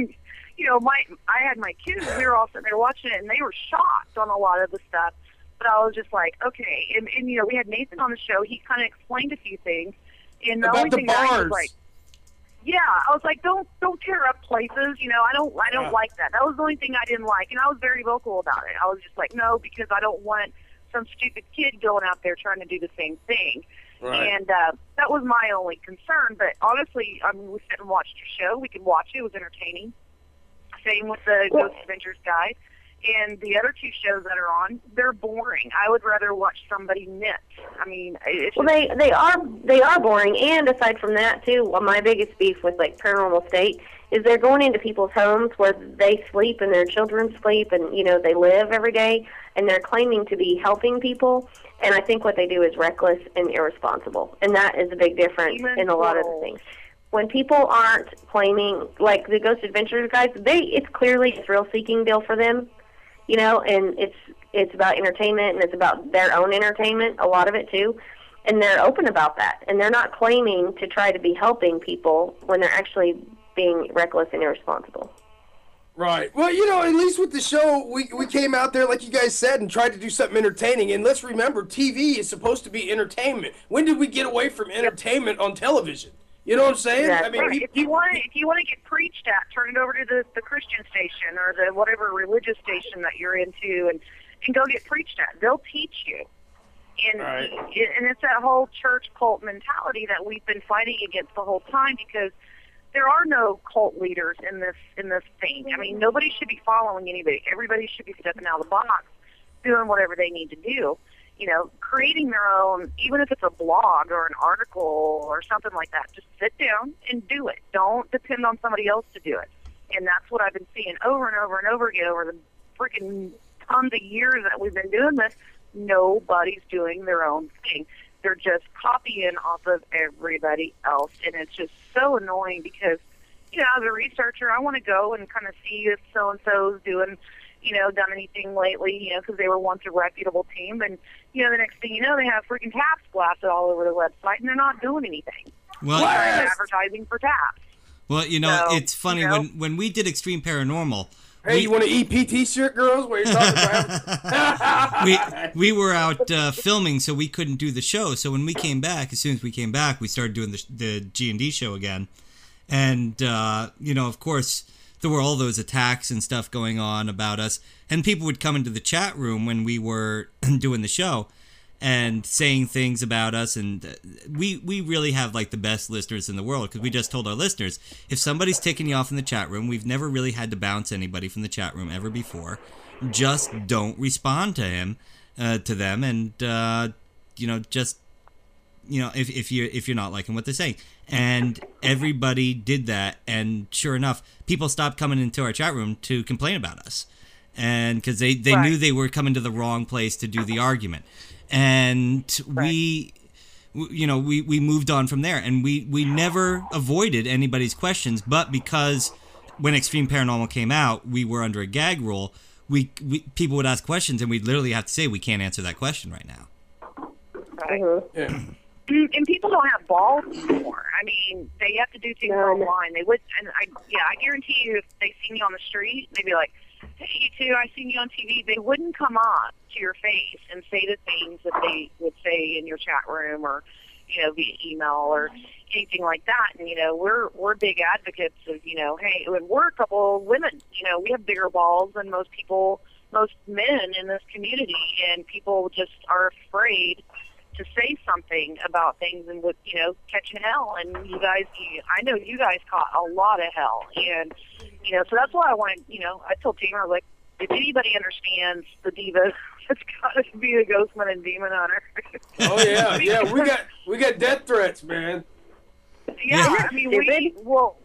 S13: you know, my I had my kids. We were all sitting there watching it, and they were shocked on a lot of the stuff. But I was just like, okay. And, and you know, we had Nathan on the show. He kind of explained a few things. And the
S2: About
S13: only
S2: the
S13: thing that I
S2: bars.
S13: was like, yeah, I was like, don't don't tear up places. You know, I don't I don't
S2: Yeah.
S13: like that. That was the only thing I didn't like, and I was very vocal about it. I was just like, no, because I don't want some stupid kid going out there trying to do the same thing.
S2: Right.
S13: And uh, that was my only concern. But honestly, I mean, we sat and watched your show. We could watch it. It was entertaining. Same with the
S14: Well-
S13: Ghost Adventures guys. And the other two shows that are on, they're boring. I would rather watch somebody knit. I mean, it's
S14: Well,
S13: just,
S14: they they are they are boring, and aside from that too, well, my biggest beef with like Paranormal State is they're going into people's homes where they sleep and their children sleep, and you know they live every day, and they're claiming to be helping people, and I think what they do is reckless and irresponsible, and that is a big difference
S13: Even
S14: in a lot of the
S13: so.
S14: things. When people aren't claiming, like the Ghost Adventures guys, they it's clearly a thrill-seeking deal for them. You know, and it's it's about entertainment, and it's about their own entertainment, a lot of it too, and they're open about that, and they're not claiming to try to be helping people when they're actually being reckless and irresponsible.
S2: Right. Well, you know, at least with the show, we, we came out there, like you guys said, and tried to do something entertaining. And let's remember, T V is supposed to be entertainment. When did we get away from entertainment on television? You know what I'm saying? I mean,
S13: right.
S2: people,
S13: If you want to, if you want to get preached at, turn it over to the the Christian station or the whatever religious station that you're into, and and go get preached at. They'll teach you. And
S2: Right.
S13: it, and it's that whole church cult mentality that we've been fighting against the whole time, because there are no cult leaders in this in this thing. I mean, nobody should be following anybody. Everybody should be stepping out of the box, doing whatever they need to do. You know, creating their own, even if it's a blog or an article or something like that. Just sit down and do it. Don't depend on somebody else to do it. And that's what I've been seeing over and over and over again over the freaking tons of years that we've been doing this. Nobody's doing their own thing. They're just copying off of everybody else, and it's just so annoying because, you know, as a researcher, I want to go and kind of see if so-and-so's doing, you know, done anything lately, you know, because they were once a reputable team, and, you know, the next thing you know, they have freaking Taps blasted all over their website, and they're not doing anything.
S3: Well,
S13: they're advertising for Taps.
S3: Well, you know,
S13: So,
S3: it's funny,
S13: you know-
S3: when, when we did Extreme Paranormal,
S2: Hey, you want an E P T-shirt, girls? What are you talking about?
S3: we we were out uh, filming, so we couldn't do the show. So when we came back, as soon as we came back, we started doing the the G and D show again. And uh, you know, of course, there were all those attacks and stuff going on about us, and people would come into the chat room when we were doing the show and saying things about us. And uh, we we really have like the best listeners in the world, because we just told our listeners, if somebody's taking you off in the chat room, we've never really had to bounce anybody from the chat room ever before. Just don't respond to him, uh, to them, and uh, you know, just you know, if if you if you're not liking what they're saying. And everybody did that, and sure enough, people stopped coming into our chat room to complain about us, and because they they
S13: Right.
S3: knew they were coming to the wrong place to do the argument. And we, w- you know, we, we moved on from there, and we, we never avoided anybody's questions, but because when Extreme Paranormal came out, we were under a gag rule, we, we people would ask questions, and we'd literally have to say, we can't answer that question right now.
S13: Right.
S2: Yeah.
S13: And people don't have balls anymore. I mean, they have to do things online. They would, and I, yeah, I guarantee you, if they see me on the street, they'd be like, "Hey, you two, I seen you on T V." They wouldn't come up to your face and say the things that they would say in your chat room or, you know, via email or anything like that. And you know, we're we're big advocates of, you know, hey, and we're a couple of women. You know, we have bigger balls than most people, most men in this community, and people just are afraid to say something about things and would, you know, catching hell. And you guys, you, I know you guys caught a lot of hell. And, you know, so that's why I wanted, you know, I told Tamer, I was like, if anybody understands the diva, it's got to be the Ghostman and Demon Hunter.
S2: Oh, yeah, yeah. We got we got death threats, man.
S13: Yeah, I mean, we, well,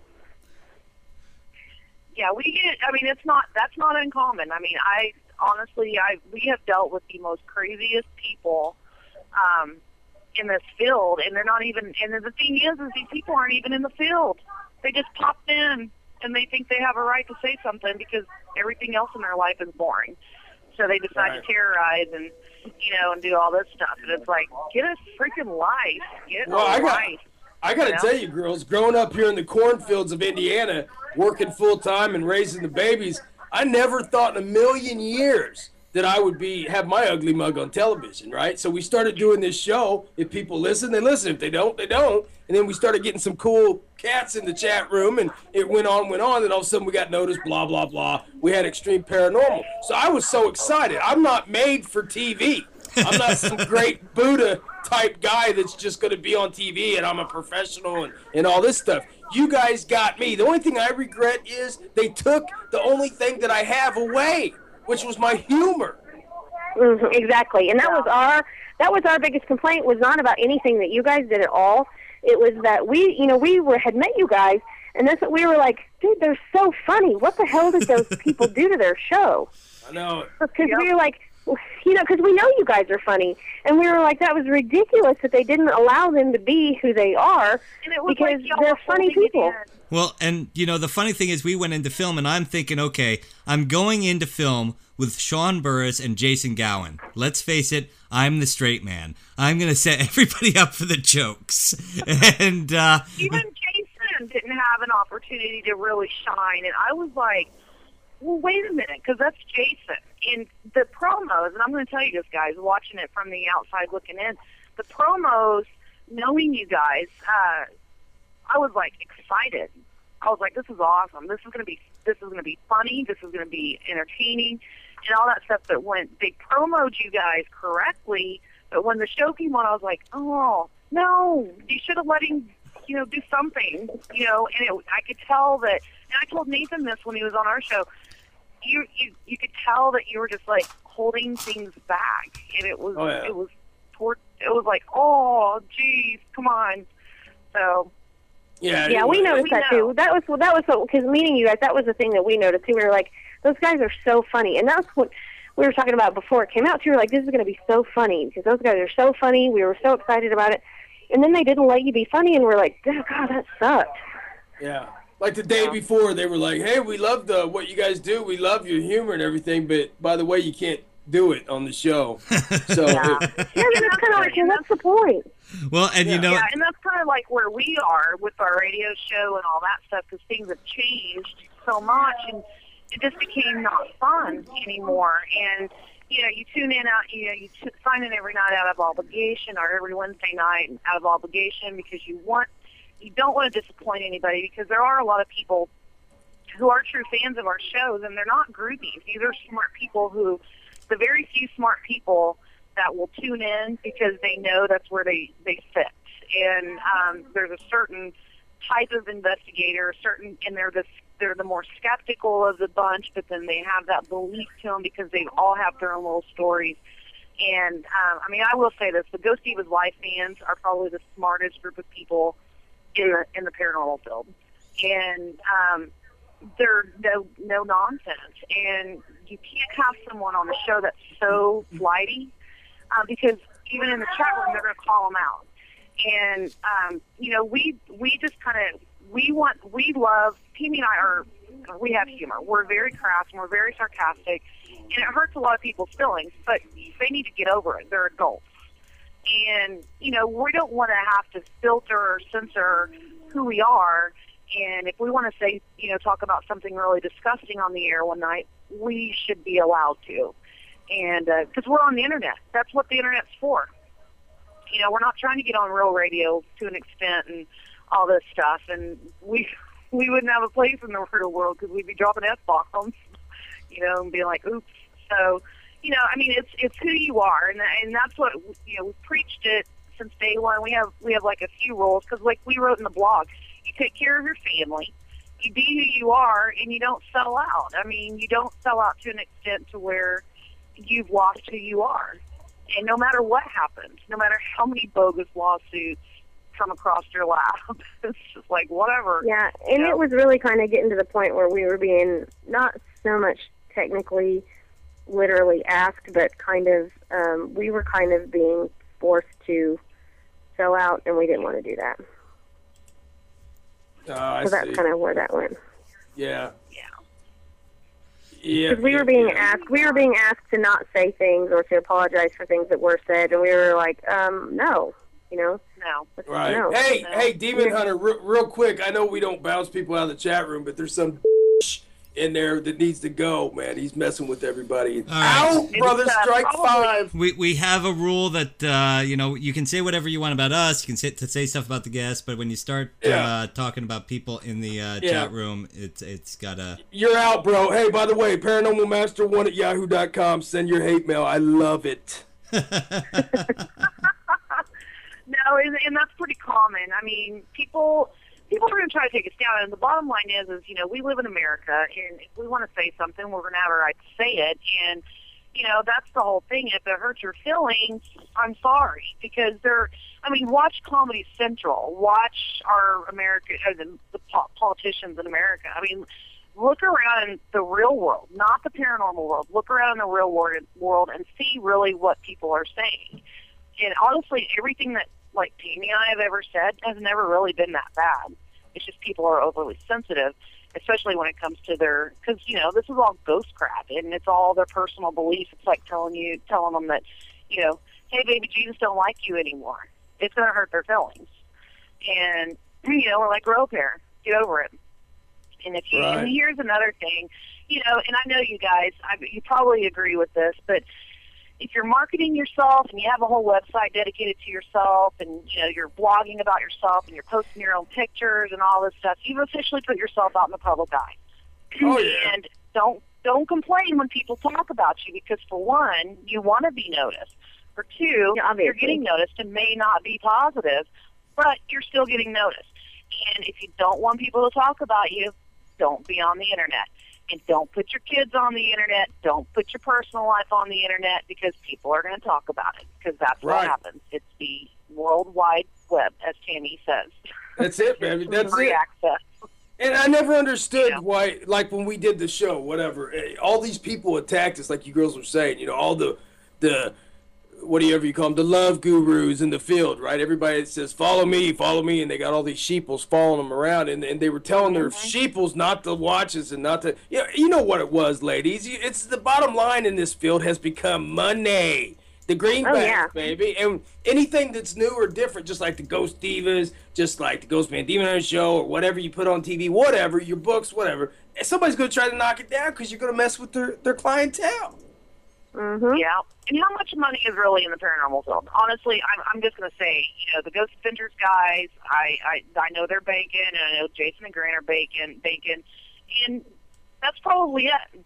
S13: yeah, we get, I mean, it's not, that's not uncommon. I mean, I, honestly, I, we have dealt with the most craziest people um, in this field, and they're not even, and the thing is, is these people aren't even in the field. They just popped in, and they think they have a right to say something because everything else in their life is boring. So they decide
S2: Right.
S13: to terrorize and, you know, and do all this stuff. And it's like, get a freaking life. Get
S2: Well,
S13: a
S2: I got,
S13: life.
S2: I got to
S13: You know?
S2: tell you, girls, growing up here in the cornfields of Indiana, working full time and raising the babies, I never thought in a million years that I would be have my ugly mug on television, right? So we started doing this show. If people listen, they listen. If they don't, they don't. And then we started getting some cool cats in the chat room, and it went on, went on, and all of a sudden we got noticed, blah, blah, blah. We had Extreme Paranormal. So I was so excited. I'm not made for T V. I'm not some great Buddha type guy that's just going to be on T V and I'm a professional and, and all this stuff. You guys got me. The only thing I regret is they took the only thing that I have away, which was my humor.
S14: Mhm, exactly, and that was our that was our biggest complaint. Was not about anything that you guys did at all. It was that we, you know, we were had met you guys, and that's what we were like, dude, they're so funny. What the hell did those people do to their show?
S2: I know.
S14: Because we were like, you know, because we know you guys are funny, and we were like, that was ridiculous that they didn't allow them to be who they are
S13: And it was
S14: because
S13: like y'all
S14: they're
S13: were
S14: funny
S13: holding it
S14: people.
S13: in.
S3: Well, and, you know, the funny thing is we went into film, and I'm thinking, okay, I'm going into film with Sean Burris and Jason Gowan. Let's face it, I'm the straight man. I'm going to set everybody up for the jokes. And, uh...
S13: Even Jason didn't have an opportunity to really shine, and I was like, well, wait a minute, because that's Jason. In the promos, and I'm going to tell you this, guys, watching it from the outside looking in, the promos, knowing you guys, uh, I was like excited. I was like, this is awesome. This is going to be, this is going to be funny. This is going to be entertaining. and all that stuff that went. They promoted you guys correctly, but when the show came on, I was like, oh no, you should have let him, you know, do something, you know. And it, I could tell that. And I told Nathan this when he was on our show. You you you could tell that you were just like holding things back, and it was
S2: Oh, yeah.
S13: it was toward, it was like, oh geez, come on. So.
S2: Yeah,
S14: Yeah, we noticed
S13: We
S14: that
S13: know.
S14: too. That was well, that was because meeting you guys, that was the thing that we noticed too. We were like, those guys are so funny, and that's what we were talking about before it came out too. We were like, this is going to be so funny because those guys are so funny. We were so excited about it, and then they didn't let you be funny, and we're like, oh, God, that sucked.
S2: Yeah. Like the day before, they were like, hey, we love the what you guys do. We love your humor and everything, but by the way, you can't do it on the show. So
S13: Yeah.
S2: it-
S14: Yeah, and it's kind of like, well, what's the point?
S3: Well, and you know,
S13: yeah, and that's kind of like where we are with our radio show and all that stuff, because things have changed so much, and it just became not fun anymore. And you know, you tune in out, you know, you t- sign in every night out of obligation, or every Wednesday night out of obligation, because you want, you don't want to disappoint anybody, because there are a lot of people who are true fans of our shows, and they're not groupies. These are smart people who, the very few smart people that will tune in because they know that's where they, they fit. And um, there's a certain type of investigator, certain, and they're the, they're the more skeptical of the bunch, but then they have that belief to them because they all have their own little stories. And, um, I mean, I will say this, the Ghost Divas Live fans are probably the smartest group of people in the, in the paranormal field. And um, they're no, no nonsense. And you can't have someone on the show that's so flighty, uh, because even in the chat room, they're going to call them out. And, um, you know, we we just kind of, we want, we love, Timmy and I are, we have humor. We're very crass and we're very sarcastic, and it hurts a lot of people's feelings, but they need to get over it. They're adults. And, you know, we don't want to have to filter or censor who we are. And if we want to say, you know, talk about something really disgusting on the air one night, we should be allowed to. And because we're on the internet, that's what the internet's for. You know, we're not trying to get on real radio to an extent and all this stuff. And we we wouldn't have a place in the real world because we'd be dropping F-bombs, you know, and being like, oops. So, you know, I mean, it's it's who you are, and and that's what, you know, we've preached it since day one. We have we have like a few rules because, like we wrote in the blog, you take care of your family, you be who you are, and you don't sell out. I mean, you don't sell out to an extent to where you've lost who you are. And no matter what happens, no matter how many bogus lawsuits come across your lap, it's just like, whatever.
S14: Yeah, and it was really kind of getting to the point where we were being not so much technically, literally asked, but kind of, um, we were kind of being forced to sell out, and we didn't want to do that.
S2: Oh, I
S14: so that's
S2: see.
S14: kind of where that went.
S2: Yeah.
S13: Yeah.
S2: Yeah.
S14: Because we were being asked, we were being asked to not say things or to apologize for things that were said, and we were like, um, no, you know,
S13: no,
S2: Right.
S14: no.
S2: Hey,
S13: No.
S2: hey, Demon Hunter, re- real quick. I know we don't bounce people out of the chat room, but there's some in there that needs to go, man. He's messing with everybody.
S3: All right.
S2: Out, brother,
S13: It's, uh,
S2: strike
S13: probably-
S2: five.
S3: We we have a rule that uh, you know, you can say whatever you want about us. You can say to say stuff about the guests, but when you start
S2: Yeah.
S3: uh, talking about people in the uh,
S2: Yeah.
S3: chat room, it's it's gotta.
S2: You're out, bro. Hey, by the way, paranormal master one at yahoo dot com. Send your hate mail. I love it.
S13: No, and, and that's pretty common. I mean, people people are going to try to take us down, and the bottom line is, is you know, we live in America, and if we want to say something, we're going to have a right to say it, and you know, that's the whole thing. If it hurts your feelings, I'm sorry, because they're. I mean, watch Comedy Central, watch our American, uh, the, the po- politicians in America. I mean, look around in the real world, not the paranormal world. Look around in the real world, world and see really what people are saying. And honestly, everything that like Tammy and I have ever said has never really been that bad. It's just people are overly sensitive, especially when it comes to their, because you know, this is all ghost crap, and it's all their personal beliefs. It's like telling you, telling them that, you know, hey, baby Jesus don't like you anymore. It's going to hurt their feelings, and you know, we're like, grow a pair, get over it. And if you,
S2: Right.
S13: and here's another thing, you know, and I know you guys, I, you probably agree with this, but if you're marketing yourself and you have a whole website dedicated to yourself, and you know, you're blogging about yourself and you're posting your own pictures and all this stuff, you've officially put yourself out in the public eye.
S2: Oh, yeah.
S13: And don't don't complain when people talk about you because, for one, you want to be noticed. For two,
S14: Yeah, obviously.
S13: you're getting noticed and may not be positive, but you're still getting noticed. And if you don't want people to talk about you, don't be on the internet. And don't put your kids on the internet. Don't put your personal life on the internet because people are going to talk about it because that's
S2: Right.
S13: what happens. It's the World Wide Web, as Tammy says.
S2: That's it, baby. That's
S13: Free
S2: it.
S13: access.
S2: And I never understood why, like when we did the show, whatever, eh, all these people attacked us, like you girls were saying, you know, all the, the, whatever you call them, the love gurus in the field, right? Everybody that says, follow me, follow me, and they got all these sheeples following them around, and, and they were telling their sheeples not to watch us and not to, you know, you know what it was, ladies. You- It's the bottom line in this field has become money. The greenbacks,
S14: Oh, yeah.
S2: baby. And anything that's new or different, just like the Ghost Divas, just like the Ghost Man Demon Hunter show, or whatever you put on T V, whatever, your books, whatever, somebody's going to try to knock it down because you're going to mess with their, their clientele.
S14: Mm-hmm.
S13: Yeah. And how much money is really in the paranormal field? Honestly, I'm, I'm just going to say, you know, the Ghost Adventures guys, I, I, I know they're banking, and I know Jason and Grant are banking, banking, and that's probably it.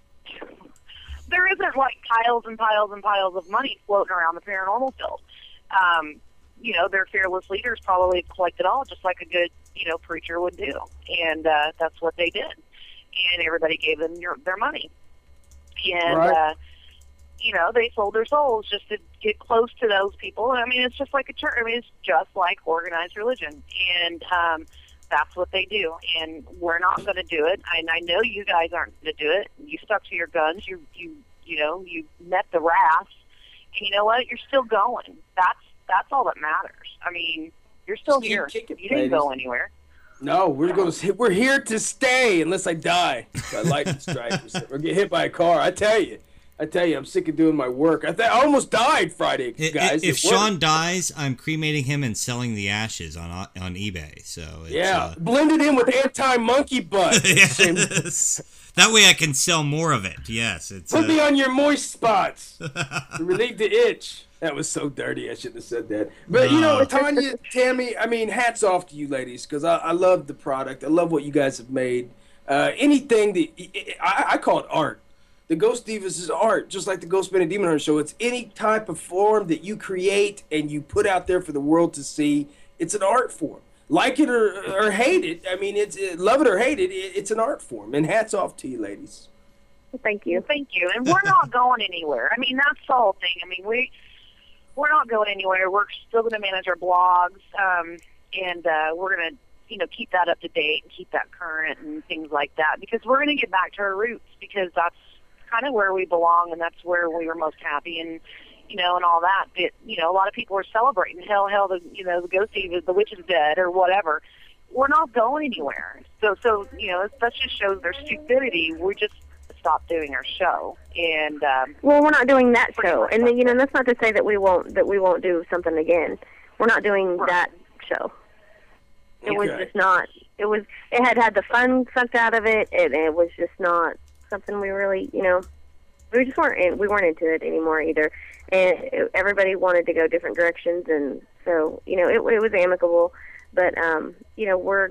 S13: There isn't like piles and piles and piles of money floating around the paranormal field. Um, you know, their fearless leaders probably collect it all, just like a good, you know, preacher would do, and uh, that's what they did. And everybody gave them your, their money, and
S2: Right.
S13: uh, you know, they sold their souls just to get close to those people. I mean, it's just like a church. I mean, it's just like organized religion, and um, that's what they do. And we're not going to do it. And I know you guys aren't going to do it. You stuck to your guns. You, you, you know, you met the wrath. And you know what? You're still going. That's that's all that matters. I mean, you're still
S2: Just keep
S13: here.
S2: kicking,
S13: You didn't go
S2: ladies.
S13: anywhere.
S2: No, we're going to we're here to stay unless I die by lightning strike or something, or get hit by a car. I tell you. I tell you, I'm sick of doing my work. I, th- I almost died Friday,
S3: I-
S2: guys.
S3: If
S2: at work.
S3: Sean dies, I'm cremating him and selling the ashes on on eBay. So it's,
S2: Yeah,
S3: uh,
S2: blended in with anti-monkey butt.
S3: yes. That way I can sell more of it. Yes, it's.
S2: Put
S3: uh,
S2: me on your moist spots to relieve the itch. That was so dirty. I shouldn't have said that. But you know,
S3: No.
S2: Tanya, Tammy, I mean, hats off to you, ladies, because I, I love the product. I love what you guys have made. Uh, anything that I, I call it art. The Ghost Divas is art, just like the Ghost Man and Demon Hunter show. It's any type of form that you create and you put out there for the world to see. It's an art form. Like it or, or hate it, I mean, it's it, love it or hate it, it, it's an art form. And hats off to you, ladies.
S14: Thank you.
S13: Thank you. And we're not going anywhere. I mean, that's the whole thing. I mean, we we're not going anywhere. We're still going to manage our blogs, um, and uh, we're going to, you know, keep that up to date and keep that current and things like that because we're going to get back to our roots because that's kind of where we belong and that's where we were most happy and, you know, and all that. But, you know, a lot of people are celebrating. Hell, hell, the, you know, the ghost Eve, the witch is dead or whatever. We're not going anywhere. So, so you know, that just shows their stupidity. We just stopped doing our show. And, um,
S14: Well, we're not doing that show, and then, you know, that's not to say that we won't that we won't do something again. We're not doing that show. It was
S2: Okay.
S14: just not. It was. It had had the fun sucked out of it, and it was just not something we really, you know, we just weren't in, we weren't into it anymore either. And it, everybody wanted to go different directions, and so, you know, it, it was amicable. But um, you know, we're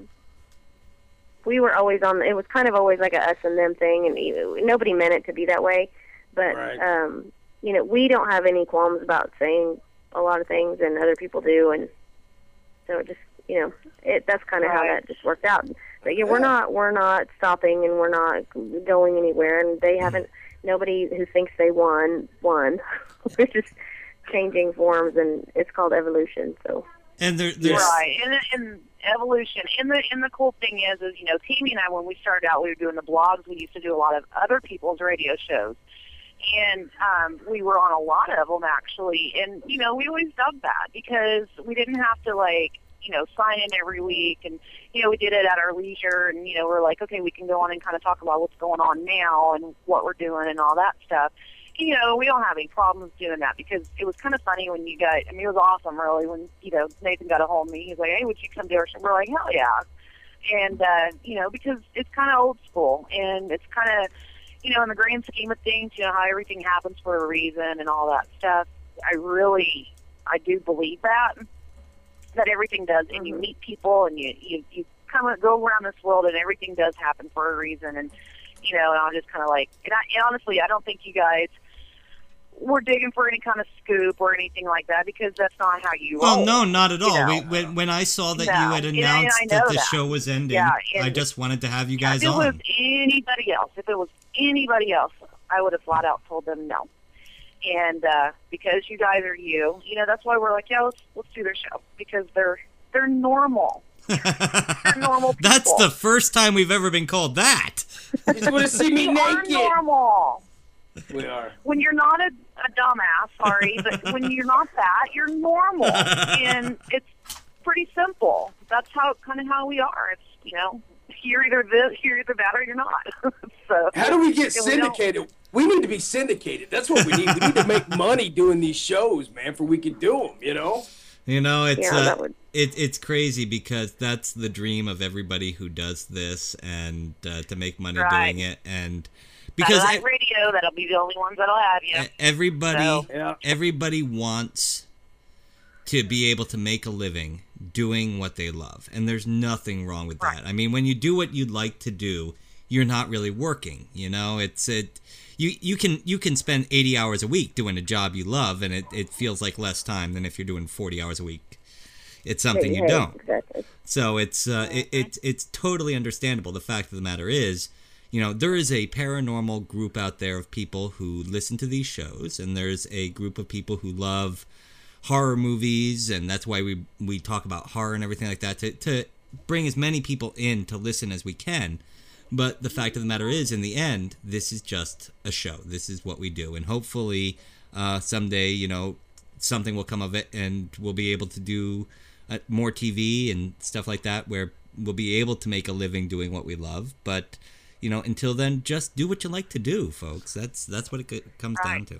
S14: we were always on. It was kind of always like a us and them thing, and you, nobody meant it to be that way. But
S2: Right.
S14: um, you know, we don't have any qualms about saying a lot of things, and other people do, and so it just, you know, it that's kind of how
S13: Right.
S14: that just worked out. But yeah, we're not we're not stopping, and we're not going anywhere, and they haven't. Nobody who thinks they won won. We're just changing forms, and it's called evolution. So.
S3: and there, there's
S13: right. And, and evolution. And the and the cool thing is, is, you know, Tammy and I, when we started out, we were doing the blogs. We used to do a lot of other people's radio shows. And um, we were on a lot of them, actually. And, you know, we always dug that because we didn't have to, like, you know, sign in every week. And, you know, we did it at our leisure. And, you know, we're like, okay, we can go on and kind of talk about what's going on now and what we're doing and all that stuff. You know, we don't have any problems doing that because it was kind of funny when you got, I mean, it was awesome, really, when, you know, Nathan got a hold of me. He's like, hey, would you come to our show? We're like, hell yeah. And, uh, you know, because it's kind of old school and it's kind of, you know, in the grand scheme of things, you know, how everything happens for a reason and all that stuff. I really, I do believe that, that everything does. And you meet people and you, you, you kind of go around this world and everything does happen for a reason. And, you know, and I'm just kind of like, and, I, and honestly, I don't think you guys were digging for any kind of scoop or anything like that, because that's not how you
S3: Well,
S13: roll.
S3: no, not at
S13: you
S3: all.
S13: know?
S3: We, when, when I saw that
S13: No.
S3: you had
S13: And I-
S3: announced
S13: and I
S3: that
S13: know
S3: the
S13: that.
S3: show was ending,
S13: Yeah, and-
S3: I just wanted to have you
S13: Yeah,
S3: guys
S13: if it was
S3: on.
S13: anybody else, if it was anybody else, I would have flat out told them no. And uh, because you guys are you, you know, that's why we're like, yeah, let's let's do their show, because they're they're normal. They're normal people.
S3: That's the first time we've ever been called that.
S2: You just want to see me
S13: You
S2: naked.
S13: are normal.
S2: We are.
S13: When you're not a, a dumbass, sorry, but when you're not that, you're normal, and it's pretty simple. That's how kind of how we are. It's, you know, you're either this, you're either that, or you're not. So
S2: How do we get
S13: and we don't-
S2: syndicated? We need to be syndicated. That's what we need. We need to make money doing these shows, man, for we can do them, you know?
S3: You know, it's
S2: Yeah,
S3: uh,
S2: that would-
S3: it, it's crazy because that's the dream of everybody who does this, and uh, to make money
S13: Right.
S3: doing it, and because
S13: Satellite radio, that'll be the only ones that'll have you.
S3: everybody
S13: So-
S3: everybody wants to be able to make a living doing what they love, and there's nothing wrong with that. I mean, when you do what you'd like to do, you're not really working, you know? It's it you you can you can spend eighty hours a week doing a job you love, and it, it feels like less time than if you're doing forty hours a week. It's something you
S14: Right,
S3: don't.
S14: Exactly.
S3: So it's uh, it, it's it's totally understandable. The fact of the matter is, you know, there is a paranormal group out there of people who listen to these shows, and there's a group of people who love horror movies, and that's why we we talk about horror and everything like that to to bring as many people in to listen as we can. But the fact of the matter is, in the end, this is just a show. This is what we do, and hopefully uh, someday, you know, something will come of it, and we'll be able to do uh, more T V and stuff like that, where we'll be able to make a living doing what we love. But you know, until then, just do what you like to do, folks. That's that's what it co- comes down to.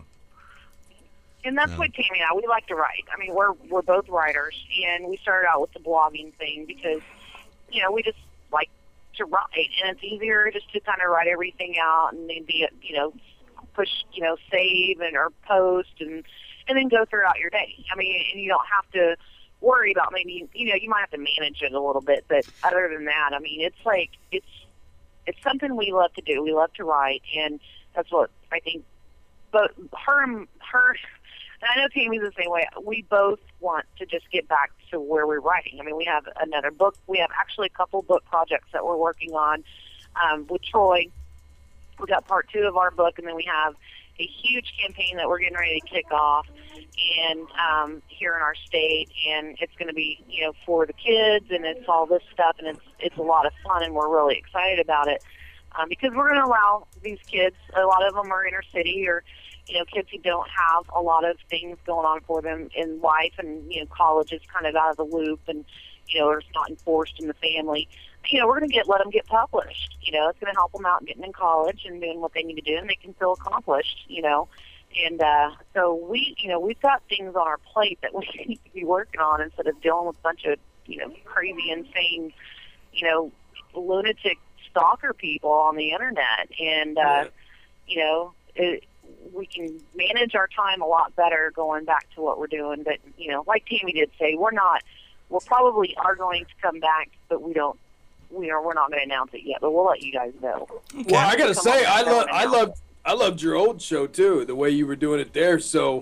S13: And that's
S3: So.
S13: what Tammy and I, we like to write. I mean, we're we're both writers, and we started out with the blogging thing because, you know, we just like to write, and it's easier just to kind of write everything out and then be, you know, push, you know, save and or post and and then go throughout your day. I mean, and you don't have to worry about maybe, you know, you might have to manage it a little bit, but other than that, I mean, it's like it's it's something we love to do. We love to write, and that's what I think. But her, her, and I know Tammy's the same way. We both want to just get back to where we're writing. I mean, we have another book. We have actually a couple book projects that we're working on um, with Troy. We got part two of our book, and then we have a huge campaign that we're getting ready to kick off, and um, here in our state, and it's going to be, you know, for the kids, and it's all this stuff, and it's it's a lot of fun, and we're really excited about it um, because we're going to allow these kids. A lot of them are inner city or, you know, kids who don't have a lot of things going on for them in life, and you know, college is kind of out of the loop, and you know, it's not enforced in the family. You know, we're going to get let them get published. You know, it's going to help them out getting in college and doing what they need to do, and they can feel accomplished. You know, and uh, so we, you know, we've got things on our plate that we need to be working on instead of dealing with a bunch of, you know, crazy, insane, you know, lunatic stalker people on the internet. And uh, you know, it, we can manage our time a lot better going back to what we're doing. But you know, like Tammy did say, we're not. We probably are going to come back, but we don't. We are. We're not going to announce it yet, but we'll let you guys know.
S2: Well, I gotta
S13: Come
S2: say,
S13: on,
S2: I
S13: don't
S2: love, I
S13: announce
S2: loved, I loved your old show too. The way you were doing it there. So,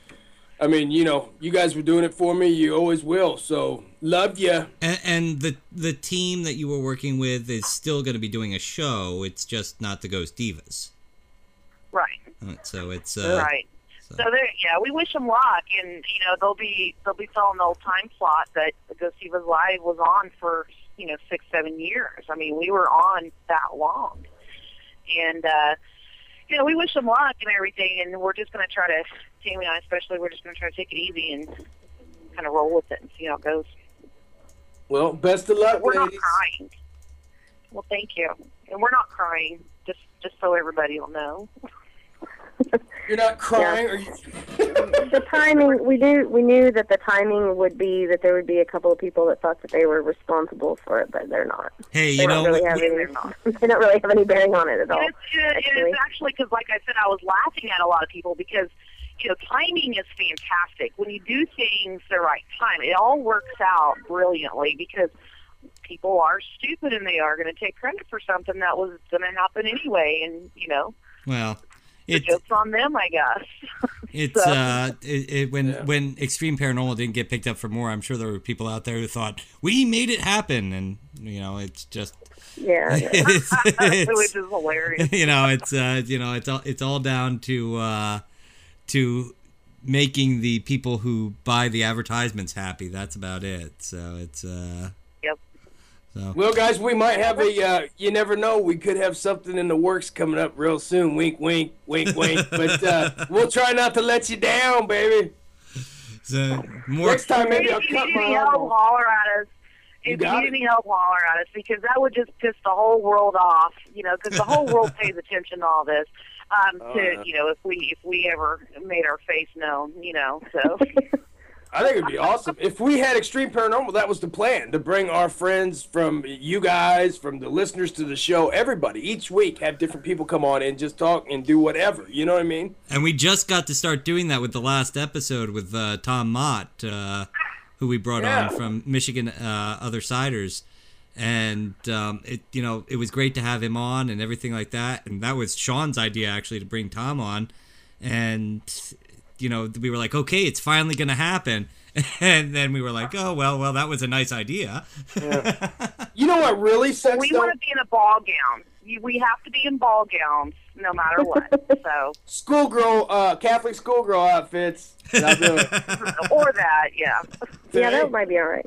S2: I mean, you know, you guys were doing it for me. You always will. So, loved you.
S3: And, and the the team that you were working with is still going to be doing a show. It's just not the Ghost Divas.
S13: Right.
S3: Uh, So it's uh,
S13: right. So, there, yeah, we wish them luck, and you know they'll be they'll be selling the old time slot that Ghost Divas Live was on for you know six seven years. I mean, we were on that long, and uh, you know we wish them luck and everything, and we're just going to try to, Tammy and I especially, we're just going to try to take it easy and kind of roll with it and see how it goes.
S2: Well, best of luck,
S13: But we're
S2: ladies.
S13: not crying. Well, thank you, and we're not crying. Just just so everybody will know.
S2: You're not crying, or you?
S14: The timing, we knew we knew that the timing would be that there would be a couple of people that thought that they were responsible for it, but they're not.
S3: Hey,
S14: they
S3: you
S14: don't
S3: know,
S14: really have
S13: Yeah,
S14: any,
S13: they're not.
S14: they don't really have any bearing on it at all.
S13: And it's, it,
S14: actually.
S13: it's actually because, like I said, I was laughing at a lot of people because, you know, timing is fantastic. When you do things the right time, it all works out brilliantly because people are stupid and they are going to take credit for something that was going to happen anyway, and you know,
S3: Well,
S13: the
S3: it,
S13: joke's on them, I guess.
S3: it's
S13: So-
S3: uh, it, it, when
S2: Yeah.
S3: when Extreme Paranormal didn't get picked up for more, I'm sure there were people out there who thought we made it happen, and you know, it's just
S14: Yeah. yeah.
S3: it's, it's-
S13: Which is hilarious.
S3: you know, it's uh, you know, it's all it's all down to uh, to making the people who buy the advertisements happy. That's about it. So it's uh,
S13: Yep.
S3: so
S2: Well, guys, we might have a, uh, you never know, we could have something in the works coming up real soon. Wink, wink, wink, wink. But uh, we'll try not to let you down, baby.
S3: so more.
S2: Next time, maybe I'll
S13: If you
S2: cut
S13: need
S2: my
S13: any help,
S2: elbow.
S13: holler at us.
S2: You
S13: If you
S2: got
S13: need
S2: it.
S13: any help, holler at us, because that would just piss the whole world off, you know, because the whole world pays attention to all this. Um,
S2: Oh,
S13: to
S2: yeah.
S13: you know, if we if we ever made our face known, you know, so
S2: I think it'd be awesome. If we had Extreme Paranormal, that was the plan, to bring our friends from you guys, from the listeners to the show, everybody, each week, have different people come on and just talk and do whatever. You know what I mean?
S3: And we just got to start doing that with the last episode with uh, Tom Mott, uh, who we brought
S2: Yeah.
S3: on from Michigan uh, Other Siders. And, um, it you know, it was great to have him on and everything like that. And that was Sean's idea, actually, to bring Tom on. And, you know, we were like, okay, it's finally going to happen. And then we were like, oh, well, well, that was a nice idea.
S2: You know what really sucks,
S13: we
S2: though?
S13: want to be in a ball gown. You- We have to be in ball gowns no matter what. So
S2: Schoolgirl, uh, Catholic schoolgirl outfits. Not really.
S13: or that, yeah.
S14: Yeah, that might be all right.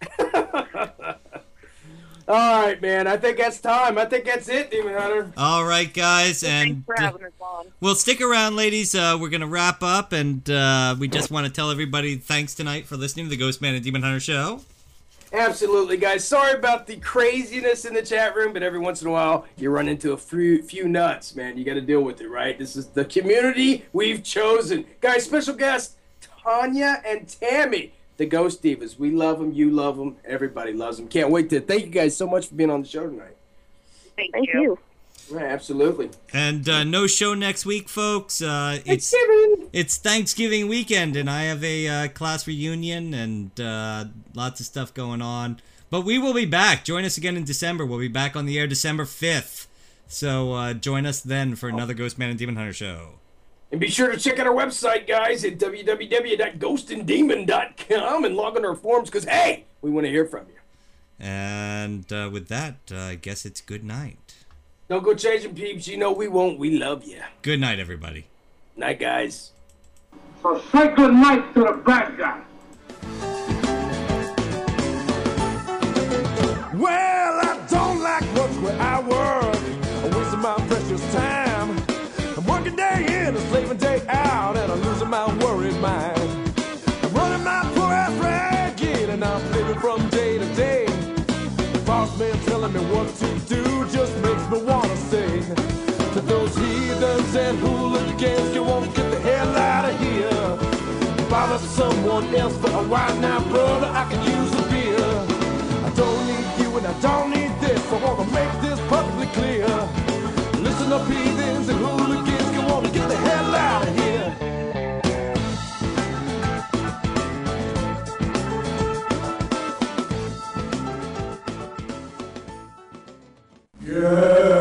S2: All right, man. I think that's time. I think that's it, Demon Hunter.
S3: All right, guys. And
S13: Thanks for having us on.
S3: well, stick around, ladies. Uh, we're going to wrap up. And uh, we just want to tell everybody thanks tonight for listening to the Ghost Man and Demon Hunter show.
S2: Absolutely, guys. Sorry about the craziness in the chat room, but every once in a while you run into a few, few nuts, man. You got to deal with it, right? This is the community we've chosen. Guys, special guests, Tanya and Tammy, the Ghost Divas. We love them. You love them. Everybody loves them. Can't wait to thank you guys so much for being on the show tonight.
S13: Thank,
S14: Thank
S13: you.
S14: you.
S2: Yeah, absolutely.
S3: And uh, no show next week, folks. Uh, it's
S2: Thanksgiving.
S3: it's Thanksgiving weekend, and I have a uh, class reunion and uh, lots of stuff going on. But we will be back. Join us again in December. We'll be back on the air December fifth. So uh, join us then for another Ghost Man and Demon Hunter show.
S2: And be sure to check out our website, guys, at w w w dot ghost and demon dot com and log on to our forums because, hey, we want to hear from you.
S3: And uh, with that, uh, I guess it's good night.
S2: Don't go changing peeps. You know we won't. We love you.
S3: Good night, everybody.
S2: Night, guys.
S5: So say good night to the bad guy. Well, I don't like work where I work. I'm wasting my precious time. I'm working day in and slaving day out, and I'm losing my worried mind. I'm running my poor ass ragged, and I'm living from day to day. The boss man telling me what to do just makes me wanna say to those heathens and hooligans, you won't get the hell out of here. Bother someone else for a while now, brother, I can use a beer. I don't need you and I don't need this, I wanna make this perfectly clear. Listen up, heathens and hooligans, you wanna get the hell out of here. Yeah.